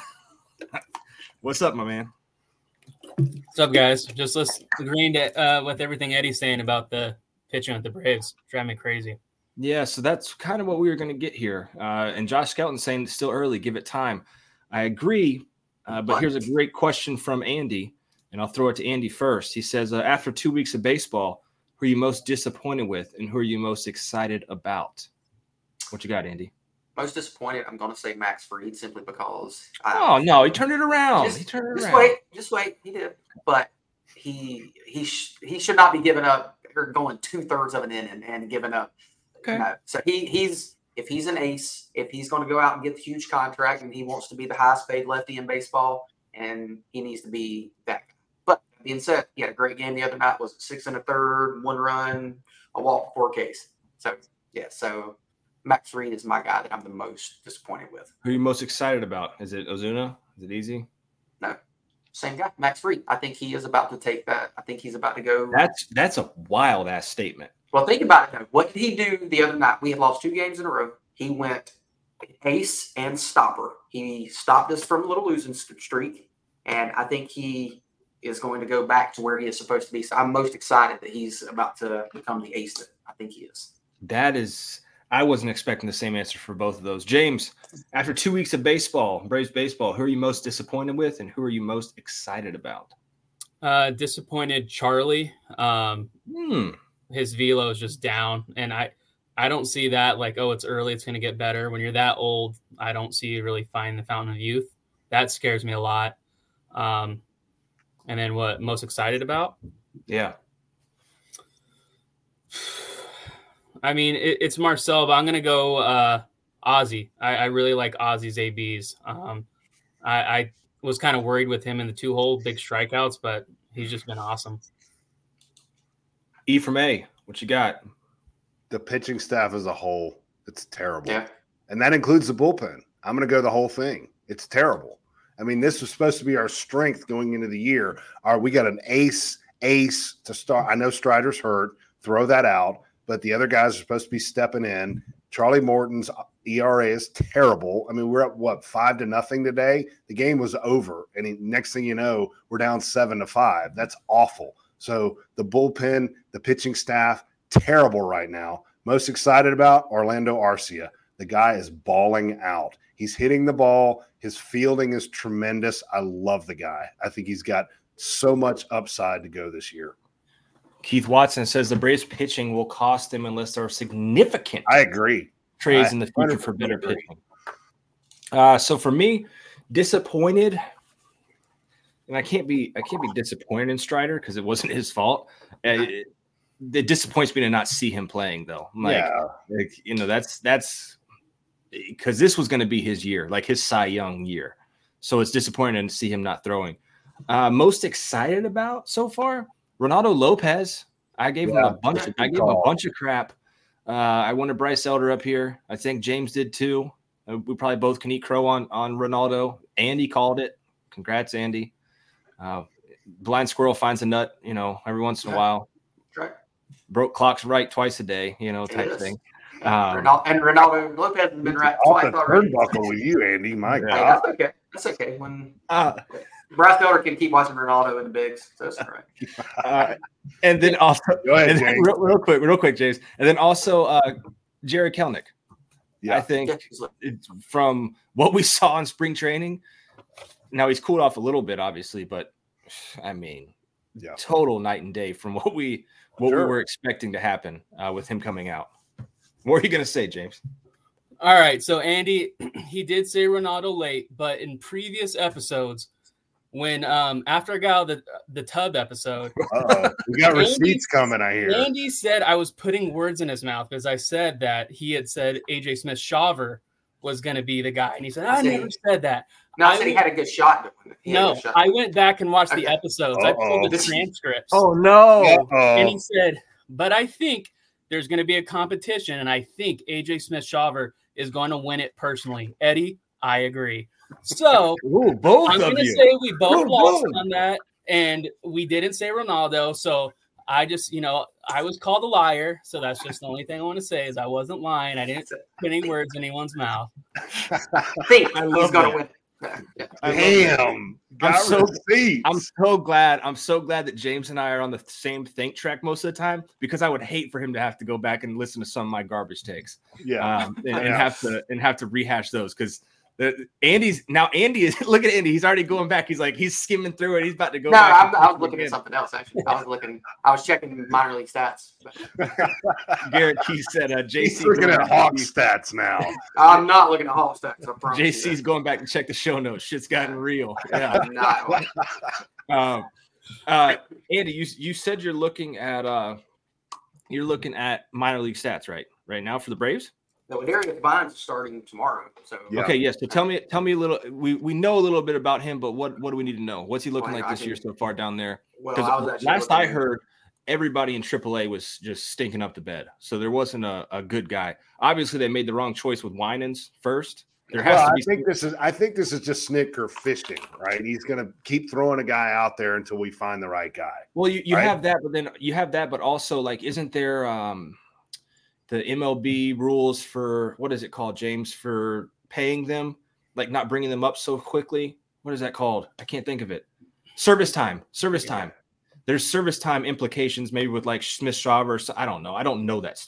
What's up, my man? What's up, guys? Just listen, agreeing to, uh, with everything Eddie's saying about the pitching with the Braves. Driving me crazy. Yeah, so that's kind of what we were going to get here. Uh, and Josh Skelton saying it's still early, give it time. I agree, uh, but what? Here's a great question from Andy, and I'll throw it to Andy first. He says, uh, after two weeks of baseball, who are you most disappointed with, and who are you most excited about? What you got, Andy? Most disappointed, I'm going to say Max Fried simply because. I, oh, no, he turned it around. Just, he turned it just around. wait, just wait. He did. But he he sh- he should not be giving up or going two-thirds of an inning and giving up. Okay. You know, so he he's if he's an ace, if he's going to go out and get the huge contract and he wants to be the highest paid lefty in baseball, and he needs to be that guy. But that being said, he had a great game the other night. Was six and a third, one run, a walk, four Ks. So yeah, so Max Fried is my guy that I'm the most disappointed with. Who are you most excited about? Is it Ozuna? Is it easy? No, same guy, Max Fried. I think he is about to take that. I think he's about to go. That's that's a wild ass statement. Well, think about it though. What did he do the other night? We had lost two games in a row. He went ace and stopper. He stopped us from a little losing streak, and I think he is going to go back to where he is supposed to be. So I'm most excited that he's about to become the ace that I think he is. That is, I wasn't expecting the same answer for both of those. James, after two weeks of baseball, Braves baseball, who are you most disappointed with and who are you most excited about? Uh, disappointed Charlie. Um, Hmm. His velo is just down, and I, I don't see that like, oh, it's early, it's going to get better. When you're that old, I don't see you really find the fountain of youth. That scares me a lot. Um, and then what most excited about? Yeah. I mean, it, it's Marcel, but I'm going to go uh, Ozzy. I, I really like Ozzy's A Bs. Um, I, I was kind of worried with him in the two hole, big strikeouts, but he's just been awesome. E from A, what you got? The pitching staff as a whole, it's terrible. Yeah. And that includes the bullpen. I'm going to go the whole thing. It's terrible. I mean, this was supposed to be our strength going into the year. Our, we got an ace, ace to start. I know Strider's hurt. Throw that out. But the other guys are supposed to be stepping in. Charlie Morton's E R A is terrible. I mean, we're up, what, five to nothing today? The game was over. And he, next thing you know, we're down seven to five. That's awful. So the bullpen, the pitching staff, terrible right now. Most excited about Orlando Arcia. The guy is balling out. He's hitting the ball. His fielding is tremendous. I love the guy. I think he's got so much upside to go this year. Keith Watson says the Braves pitching will cost them unless there are significant I agree. trades I in the future for better agree. pitching. Uh, so for me, disappointed, and I can't be I can't be disappointed in Strider because it wasn't his fault. Uh, it, it disappoints me to not see him playing though. Like, Yeah. like you know, that's that's because this was going to be his year, like his Cy Young year. So it's disappointing to see him not throwing. Uh, most excited about so far, Ronaldo Lopez. I gave Yeah, him a bunch of I good gave him a call. bunch of crap. Uh, I wanted Bryce Elder up here. I think James did too. Uh, we probably both can eat crow on on Ronaldo. Andy called it. Congrats, Andy. Uh, blind squirrel finds a nut, you know, every once in a Yeah. while. That's right. Broke clocks right twice a day, you know, It type is. thing. Um, Ronaldo, and Ronaldo Lopez has been right Off twice the already. turnbuckle with you, Andy. My Yeah. Hey, God. that's okay. That's okay. When uh, Bryce Elder can keep watching Ronaldo in the bigs, so that's all right. uh, and then also, Go ahead, and then James. real, real quick, real quick, James, and then also uh, Jared Kelnick. Yeah. I think Yeah, he's like- it's from what we saw in spring training. Now he's cooled off a little bit, obviously, but I mean, Yeah. total night and day from what we what Sure. we were expecting to happen uh, with him coming out. What are you going to say, James? All right, so Andy, he did say Ronaldo late, but in previous episodes, when um after I got out of the the tub episode, Uh-oh. We got Andy- receipts coming, I hear. Andy said I was putting words in his mouth because I said that he had said A J Smith-Shawver was going to be the guy, and he said I never said that. No, I I said he would- had a good shot. Doing it. He had a No, good shot. I went back and watched the Okay. episodes. I pulled the Uh-oh. transcripts. no! And he Uh-oh. said, but I think there's going to be a competition, and I think A J Smith-Shawver is going to win it personally. Eddie, I agree. So Ooh, both I'm of going to you. say we both Boom, lost boom. on that, and we didn't say Ronaldo. So I just, you know, I was called a liar. So that's just the only thing I want to say is I wasn't lying. I didn't put any words in anyone's mouth. I think I he's love going that. to win. Yeah, yeah. I love that. Damn. I'm Got so- receipts. I'm so glad. I'm so glad that James and I are on the same think track most of the time because I would hate for him to have to go back and listen to some of my garbage takes yeah. um, and, and Yeah. have to and have to rehash those because Andy's now Andy is look at Andy. He's already going back. He's like he's skimming through it. He's about to go. No, back I'm, and I was listen looking at again. something else. Actually, I was looking. I was checking minor league stats. Garrett Key said uh, J He's C. looking going at back- Hawk stats now. I'm not looking at Hall stats. I promise you J C's that. going back to check the show notes. Shit's gotten real. Yeah. I'm not. Um, uh, Andy, you you said you're looking at uh, you're looking at minor league stats right right now for the Braves. No, Darius Vines is starting tomorrow. So Yeah. Okay, yes. So tell me tell me a little. We we know a little bit about him, but what what do we need to know? What's he looking Well, like I this year can- so far down there? well, Because I was actually last I looking- heard, everybody in triple A was just stinking up the bed. So there wasn't a, a good guy. Obviously, they made the wrong choice with Winans first. There has Well, to I be. think this is I think this is just Snicker fishing, right? He's gonna keep throwing a guy out there until we find the right guy. Well, you, you right? have that, but then you have that, but also like, isn't there um the M L B rules for what is it called, James, for paying them, like not bringing them up so quickly? What is that called? I can't think of it. Service time. Service time. There's service time implications, maybe with like Smith Shawver. So I don't know. I don't know that stuff.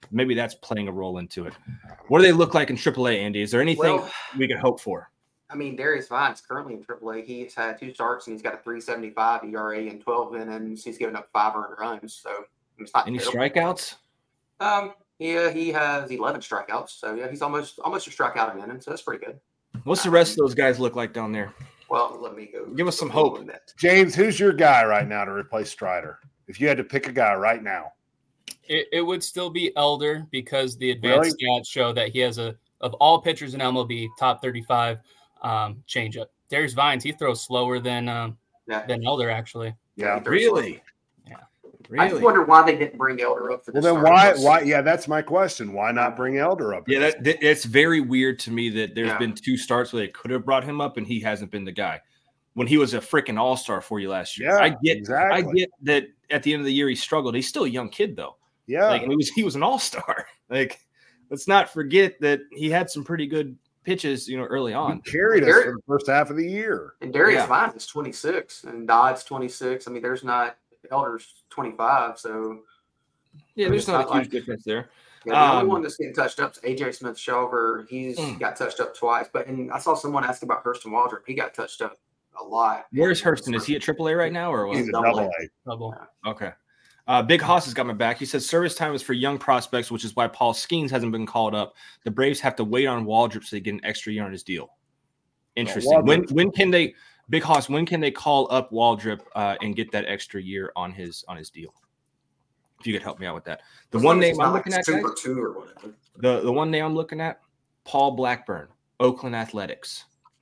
maybe that's playing a role into it. What do they look like in triple A, Andy? Is there anything Well, we could hope for? I mean, Darius Vine's currently in triple A. He's had two starts and he's got a three seventy-five E R A and twelve innings. He's given up five earned runs, so it's not Any terrible. strikeouts? Um, yeah, he has eleven strikeouts, so yeah, he's almost almost a strikeout an inning, so that's pretty good. What's the rest of those guys look like down there? Well, let me go. Give us some hope. James, who's your guy right now to replace Strider? If you had to pick a guy right now. It, it would still be Elder because the advanced really? stats show that he has a of all pitchers in M L B top thirty-five um, changeup. Darius Vines, he throws slower than um, yeah. than Elder actually. Yeah, really. Yeah, really. I just wonder why they didn't bring Elder up for this. Well, then why? Why? Yeah, that's my question. Why not bring Elder up? Yeah, that, that, it's very weird to me that there's yeah. been two starts where they could have brought him up and he hasn't been the guy. When he was a freaking all-star for you last year. Yeah, I get exactly. I get that at the end of the year he struggled. He's still a young kid though. Yeah. Like, and he was he was an all-star. Like, let's not forget that he had some pretty good pitches, you know, early on. He carried us for the first half of the year. And Darius yeah. Vines is twenty-six and Dodd's twenty-six. I mean, there's not Elder's twenty-five, so yeah, there's not, not a huge like, difference there. Yeah, the um, only one that's getting touched up is A J Smith-Shawver. He's mm. got touched up twice. But and I saw someone ask about Hurston Waldrop. He got touched up a lot. Where's Hurston? Is he at triple A right now or what? He's a double A. Double. Okay. Uh, Big Hoss has got my back. He says service time is for young prospects, which is why Paul Skeens hasn't been called up. The Braves have to wait on Waldrop so they get an extra year on his deal. Interesting. Well, when when can they, Big Hoss? When can they call up Waldrop uh, and get that extra year on his on his deal? If you could help me out with that. The one name I'm looking at, guys, two or whatever. The the one name I'm looking at, Paul Blackburn, Oakland Athletics.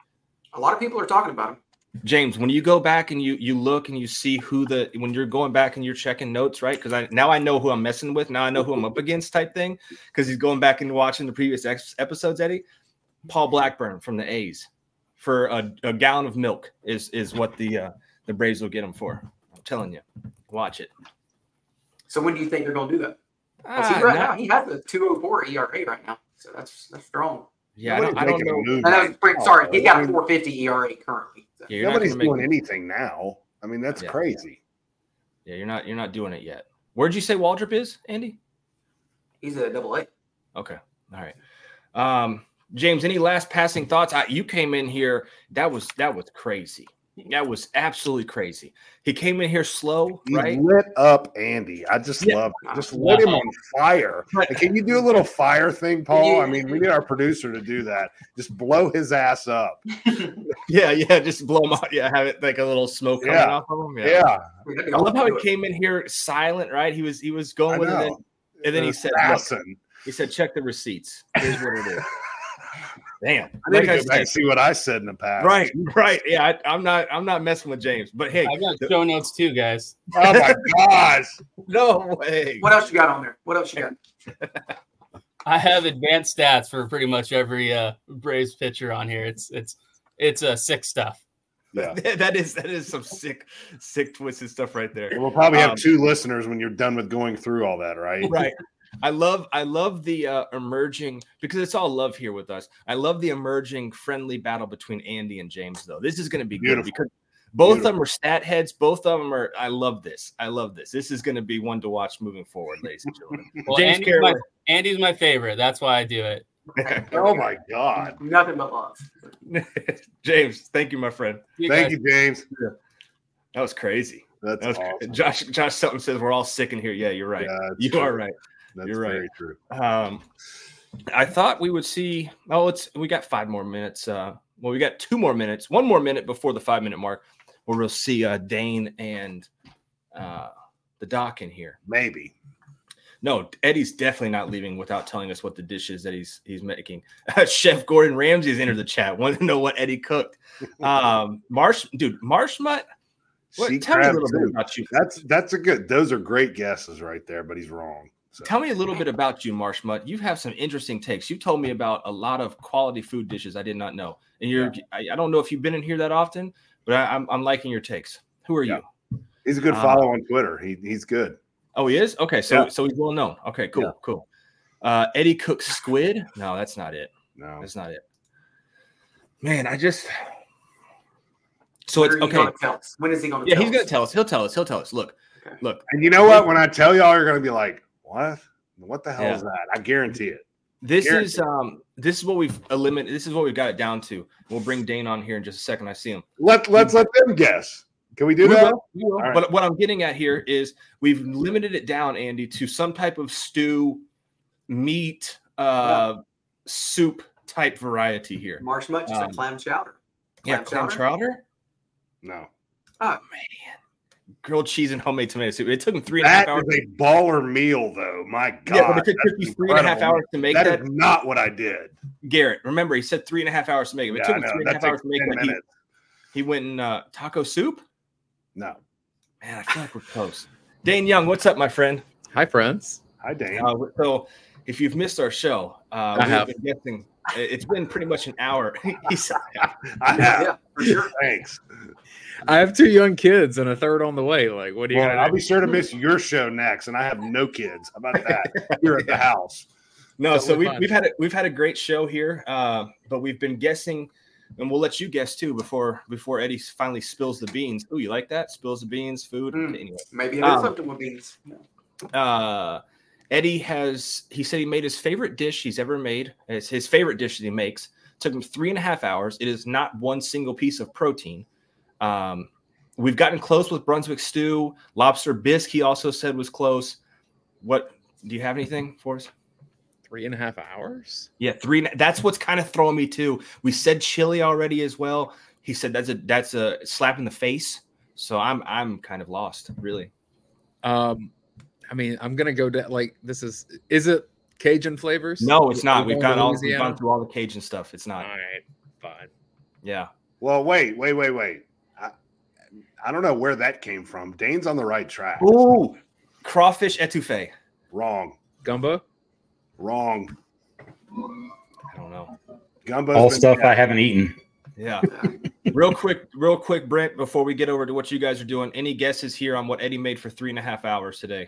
A lot of people are talking about him. James, when you go back and you you look and you see who the when you're going back and you're checking notes, right? Because I now I know who I'm messing with. Now I know who I'm up against, type thing. Because he's going back and watching the previous ex- episodes. Eddie, Paul Blackburn from the A's for a, a gallon of milk is is what the uh, the Braves will get him for. I'm telling you, watch it. So when do you think they're going to do that? Ah, he right now, now he has a two oh four E R A right now, so that's that's strong. Yeah, I don't, I don't know. No, no, sorry, he got a four fifty E R A currently. So. Yeah, nobody's doing make... anything now. I mean, that's yeah. crazy. Yeah, you're not you're not doing it yet. Where'd you say Waldrop is, Andy? He's a double A. Okay, all right. Um, James, any last passing thoughts? I, you came in here. That was that was crazy. That was absolutely crazy. He came in here slow, he right? Lit up Andy. I just yeah. love it. Just lit him on fire. Like, can you do a little fire thing, Paul? I mean, we need our producer to do that. Just blow his ass up. yeah, yeah. Just blow him out. Yeah, have it like a little smoke coming yeah. off of him. Yeah. yeah. I love how he came in here silent, right? He was he was going with it, and then, and then he said, Look, he said, check the receipts. Here's what it is. Damn, I need like to go I back said, and see what I said in the past. Right, right. Yeah, I, I'm not. I'm not messing with James. But hey, I got show notes too, guys. Oh my gosh! No way. What else you got on there? What else you got? I have advanced stats for pretty much every uh, Braves pitcher on here. It's it's it's uh, sick stuff. Yeah, that is that is some sick, sick twisted stuff right there. We'll probably have um, two listeners when you're done with going through all that, right? Right. I love I love the uh, emerging, because it's all love here with us. I love the emerging friendly battle between Andy and James, though. This is going to be Beautiful. good because both Beautiful. of them are stat heads. Both of them are. I love this. I love this. This is going to be one to watch moving forward, ladies and gentlemen. Well, James Andy's my, Andy's my favorite. That's why I do it. Oh my God! Nothing but love. James, thank you, my friend. You thank guys. you, James. That was crazy. That's that was awesome. crazy. Josh. Josh Sutton says we're all sick in here. Yeah, you're right. Yeah, you true. are right. That's You're right. very true. Um, I thought we would see. Oh, it's we got five more minutes. Uh, well, we got two more minutes. One more minute before the five minute mark, where we'll see uh, Dane and uh, the doc in here. Maybe. No, Eddie's definitely not leaving without telling us what the dish is that he's he's making. Chef Gordon Ramsay has entered the chat. Want to know what Eddie cooked? Um, Marsh, dude, Marshmut. What, tell me a little bit about you. That's that's a good. Those are great guesses right there, but he's wrong. So. Tell me a little bit about you, Marshmut. You have some interesting takes. You told me about a lot of quality food dishes I did not know. And you're, yeah. I, I don't know if you've been in here that often, but I, I'm I'm liking your takes. Who are yeah. you? He's a good follow um, on Twitter. He he's good. Oh, he is? Okay, so yeah. so he's well known. Okay, cool, yeah. cool. Uh, Eddie cooks squid. No, that's not it. No, that's not it. Man, I just. So it's okay. Tell us? When is he going to? Yeah, tell he's us? going to tell us. He'll tell us. He'll tell us. Look, okay. look. And you know what? When I tell y'all, you're going to be like, "What?" What the hell Yeah. is that? I guarantee it. This Guaranteed. is um this is what we've eliminated. This is what we've got it down to. We'll bring Dane on here in just a second. I see him. Let let's let them guess. Can we do We that? will, we will. All right. But what I'm getting at here is we've limited it down, Andy, to some type of stew, meat, uh, soup type variety here. Marsh much is Um, a clam chowder. Yeah, Clam clam chowder? chowder. No. Oh, Man, grilled cheese and homemade tomato soup. It took him three and a half That hours. is a baller meal, though. My God. Yeah, but it took that's you three and a half incredible. hours to make That that. is not what I did. Garrett, remember he said three and a half hours to make it. It Yeah, took I him know. three and a That half hours takes to make ten that. He, minutes. he went in uh, taco soup. No. Man, I feel like we're close. Dane Young, what's up, my friend? Hi, friends. Hi, Dane. Uh, so, if you've missed our show, uh, we've have. been guessing. It's been pretty much an hour. He's, I have. yeah, for sure. Thanks. I have two young kids and a third on the way. Like, what do you Well, got? I'll be sure to miss your show next, and I have no kids. How about that? You're at the house. no, so Totally we've, fine. we've had a, we've had a great show here, uh, but we've been guessing, and we'll let you guess too before before Eddie finally spills the beans. Oh, you like that? Spills the beans, food. Mm. Okay, anyway. Maybe it is Um, something with beans. Uh, Eddie has, he said he made his favorite dish he's ever made. It's his favorite dish that he makes. Took him three and a half hours. It is not one single piece of protein. Um, we've gotten close with Brunswick stew. Lobster bisque, he also said was close. What, do you have anything for us? Three and a half hours? Yeah, three. That's what's kind of throwing me too. We said chili already as well. He said that's a, that's a slap in the face. So I'm, I'm kind of lost, really. Um, I mean, I'm gonna go down. Like, this is is it Cajun flavors? No, it's not. Are we We've going got to all, we've Louisiana? gone through all the Cajun stuff. It's All not. right, fine. Yeah. Well, wait, wait, wait, wait. I, I don't know where that came from. Dane's on the right track. Ooh, crawfish etouffee. Wrong. Gumbo. Wrong. I don't know. Gumbo's All been stuff bad. I haven't eaten. Yeah. real quick, real quick, Brent, before we get over to what you guys are doing, any guesses here on what Eddie made for three and a half hours today?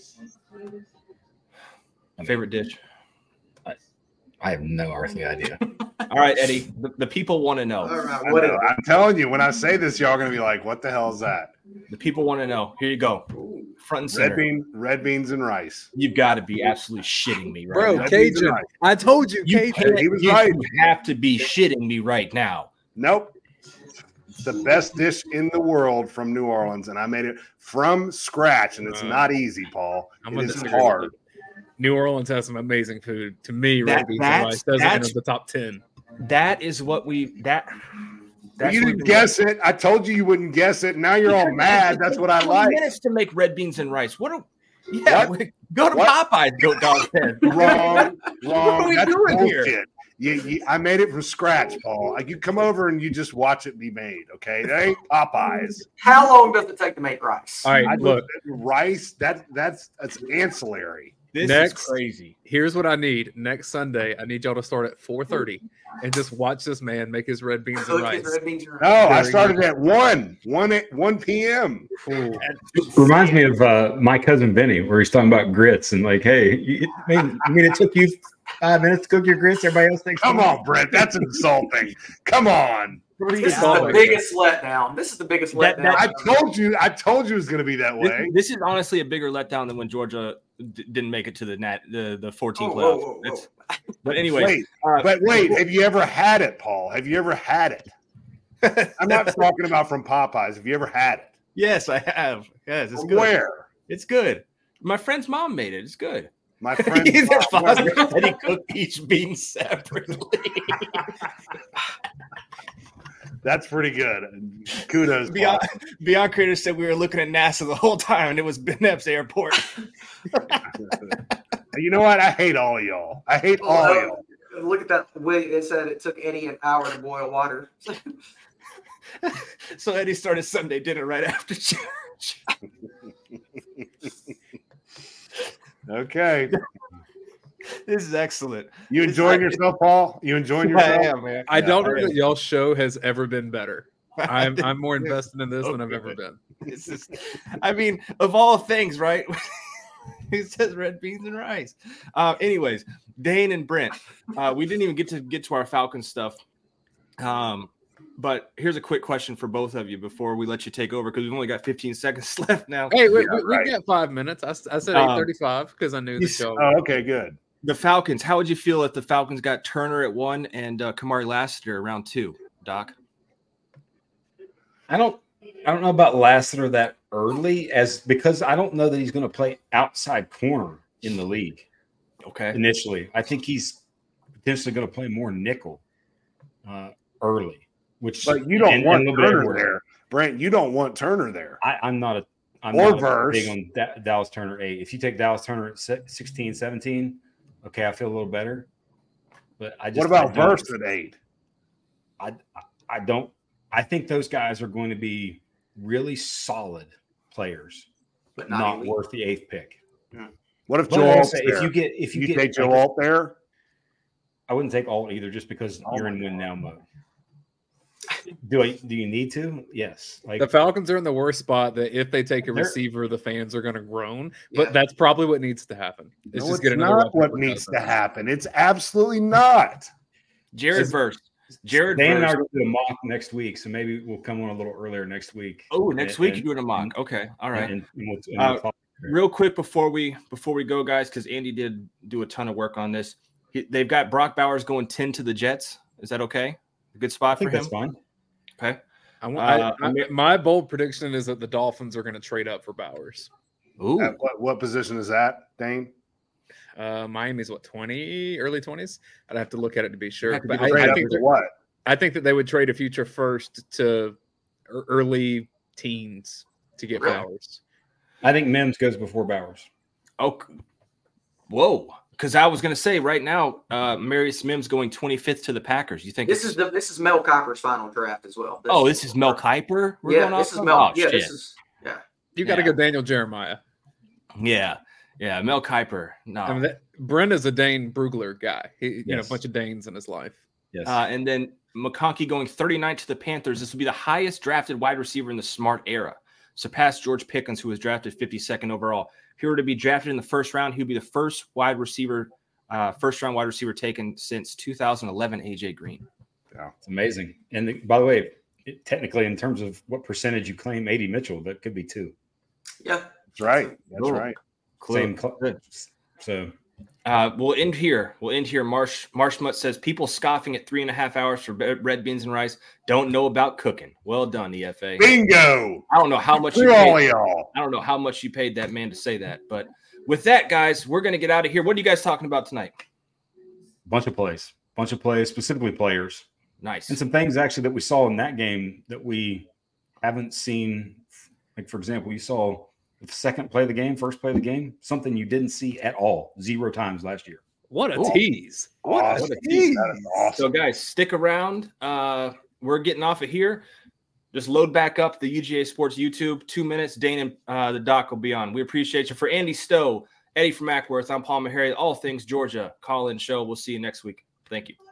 Favorite dish? I have no earthly idea. All right, Eddie, the, the people want to know. All right, I what know. I'm telling you, when I say this, y'all are gonna be like, "What the hell is that?" The people want to know. Here you go. Ooh. Front and Red center. bean, red beans and rice. You've got to be absolutely shitting me right Bro, now. Red beans and Cajun. rice. I told you, You, Cajun. can't, He was you right. have to be shitting me right now. Nope. It's the best dish in the world from New Orleans, and I made it from scratch, and it's Uh, not easy, Paul. I'm It gonna is disagree. hard. New Orleans has some amazing food. To me, That- red beans and that's- rice doesn't enter that's- the top ten. That is what we that. But That's you what didn't we've been guess it. I told you you wouldn't guess it. Now you're all Because mad. it That's takes what I twenty like. Minutes to make red beans and rice. What? Are, yeah, What? we- go to What? Popeyes. Go dog head. Wrong, What wrong. are we That's doing bullshit. here? You, you, I made it from scratch, Paul. Like, you come over and you just watch it be made. Okay, that ain't Popeyes. How long does it take to make rice? All right, I look. just, rice. That that's that's ancillary. This Next. is crazy. Here's what I need next Sunday. I need y'all to start at four thirty and just watch this man make his red beans and Cook rice. his red beans and No, rice. I Very started good. at one, one at one p.m. Ooh. Reminds me of uh, my cousin Vinny, where he's talking about grits and like, hey, you, I mean, I mean, it took you five minutes to cook your grits. Everybody else takes. Come ten on, Brett. That's insulting. Come on. This is Oh, the my biggest letdown. This is the biggest That- letdown. that- I told you. I told you it was going to be that This, way. this is honestly a bigger letdown than when Georgia d- didn't make it to the net the the fourteen Whoa, playoff. whoa, whoa, whoa. It's- But anyway, Wait, uh, but wait. Have you ever had it, Paul? Have you ever had it? I'm not talking about from Popeyes. Have you ever had it? yes, I have. Yes, it's good. Where? It's good. My friend's mom made it. It's good. My friend. Their father said he cooked each bean separately. That's pretty good. Kudos. Beyond, Paul. Beyond Creator said we were looking at NASA the whole time, and it was Ben Epps Airport. You know what? I hate all of y'all. I hate all of y'all. Look at that way it said it took Eddie an hour to boil water. So Eddie started Sunday dinner right after church. Okay. This is excellent. You enjoying yourself, Paul? You enjoying yourself? Yeah, man. I don't Yeah, know that y'all's show has ever been better. I'm I'm more invested in this than I've ever been. This is, I mean, of all things, right? He says red beans and rice. Uh, anyways, Dane and Brent, uh, we didn't even get to get to our Falcon stuff. Um, But here's a quick question for both of you before we let you take over, because we've only got fifteen seconds left now. Hey, we, Yeah, we, right. we got five minutes. I, s- I said Um, eight thirty-five because I knew the you- show. Oh, okay, good. The Falcons, how would you feel if the Falcons got Turner at one and uh, Kamari Lassiter around two, Doc? I don't I don't know about Lassiter that early as because I don't know that he's going to play outside corner in the league Okay. initially. I think he's potentially going to play more nickel uh, early, which But you don't and- want and a little bit Turner everywhere. there, Brent. You don't want Turner there. I, I'm not a I'm Or not Verse. big on da- Dallas Turner eight. If you take Dallas Turner at se- sixteen, seventeen, okay, I feel a little better. But I just What about I don't- Verse at eight? I I don't. I think those guys are going to be really solid players, But not, not elite. worth the eighth pick. What if But Joe I will Alt's say, there? if you get if you, you get take Joe like, Alt there? I wouldn't take Alt either, just because Oh you're my in win God. now mode. Do I? Do you need to? Yes. Like The Falcons are in the worst spot that if they take a They're- receiver, the fans are going to groan. But Yeah. that's probably what needs to happen. It's No, just it's get another not weapon what for needs to Cousins. happen. It's absolutely not. Jared Is- Verse. Jared Dan and I Verse. are going to do a mock next week, so maybe we'll come on a little earlier next week. Oh, next And- week and- you're doing a mock. Okay. All right. And, and we'll, and Uh, we'll talk. Real quick before we before we go, guys, because Andy did do a ton of work on this. He, they've got Brock Bowers going ten to the Jets. Is that okay? A good I spot for think him. that's fine. Okay. I, want- I- Uh, I- my bold prediction is that the Dolphins are going to trade up for Bowers. Ooh. At what, what position is that, Dane? Uh, Miami's what twenty, early twenties. I'd have to look at it to be sure. Have to But do I, the Trade I up think to that- what? I think that they would trade a future first to ear- early teens to get Really? Bowers. I think Mims goes before Bowers. Oh, whoa. Because I was going to say right now, uh, Marius Mims going twenty-fifth to the Packers. You think This it's- is the this is Mel Kiper's final draft as well. Oh, this is Mel Kiper? We're Yeah, going this off is of? Mel. Oh, yeah, shit. this is yeah. You got to Yeah. go Daniel Jeremiah. Yeah. Yeah. Mel Kiper. No. I mean, that, Brenda's a Dane Brugler guy. He, you know, a Yes. bunch of Danes in his life. Yes. Uh, and then McConkey going thirty-nine to the Panthers. This will be the highest drafted wide receiver in the smart era. Surpassed George Pickens, who was drafted fifty-second overall. If he were to be drafted in the first round, he would be the first wide receiver, uh, first round wide receiver taken since two thousand eleven, A J Green. It's amazing. And the, by the way, it, technically, in terms of what percentage you claim A D Mitchell, that could be two. Yeah. That's right. That's Cool. right. Same. Cl- so Uh, we'll end here. We'll end here. Marsh Marshmutt says people scoffing at three and a half hours for be- red beans and rice don't know about cooking. Well done, E F A. Bingo. I don't know how much you For all of paid. y'all. I don't know how much you paid that man to say that. But with that, guys, we're gonna get out of here. What are you guys talking about tonight? bunch of plays, bunch of plays, specifically players, Nice. and some things actually that we saw in that game that we haven't seen. Like for example, you saw the second play of the game, first play of the game, something you didn't see at all, zero times last year. What a Cool. tease. What a Awesome. tease. That is awesome. So, guys, stick around. Uh, we're getting off of here. Just load back up the U G A Sports YouTube. Two minutes. Dane and uh, the doc will be on. We appreciate you. For Andy Stowe, Eddie from Ackworth, I'm Paul Maharrey. All things Georgia. Call in show. We'll see you next week. Thank you.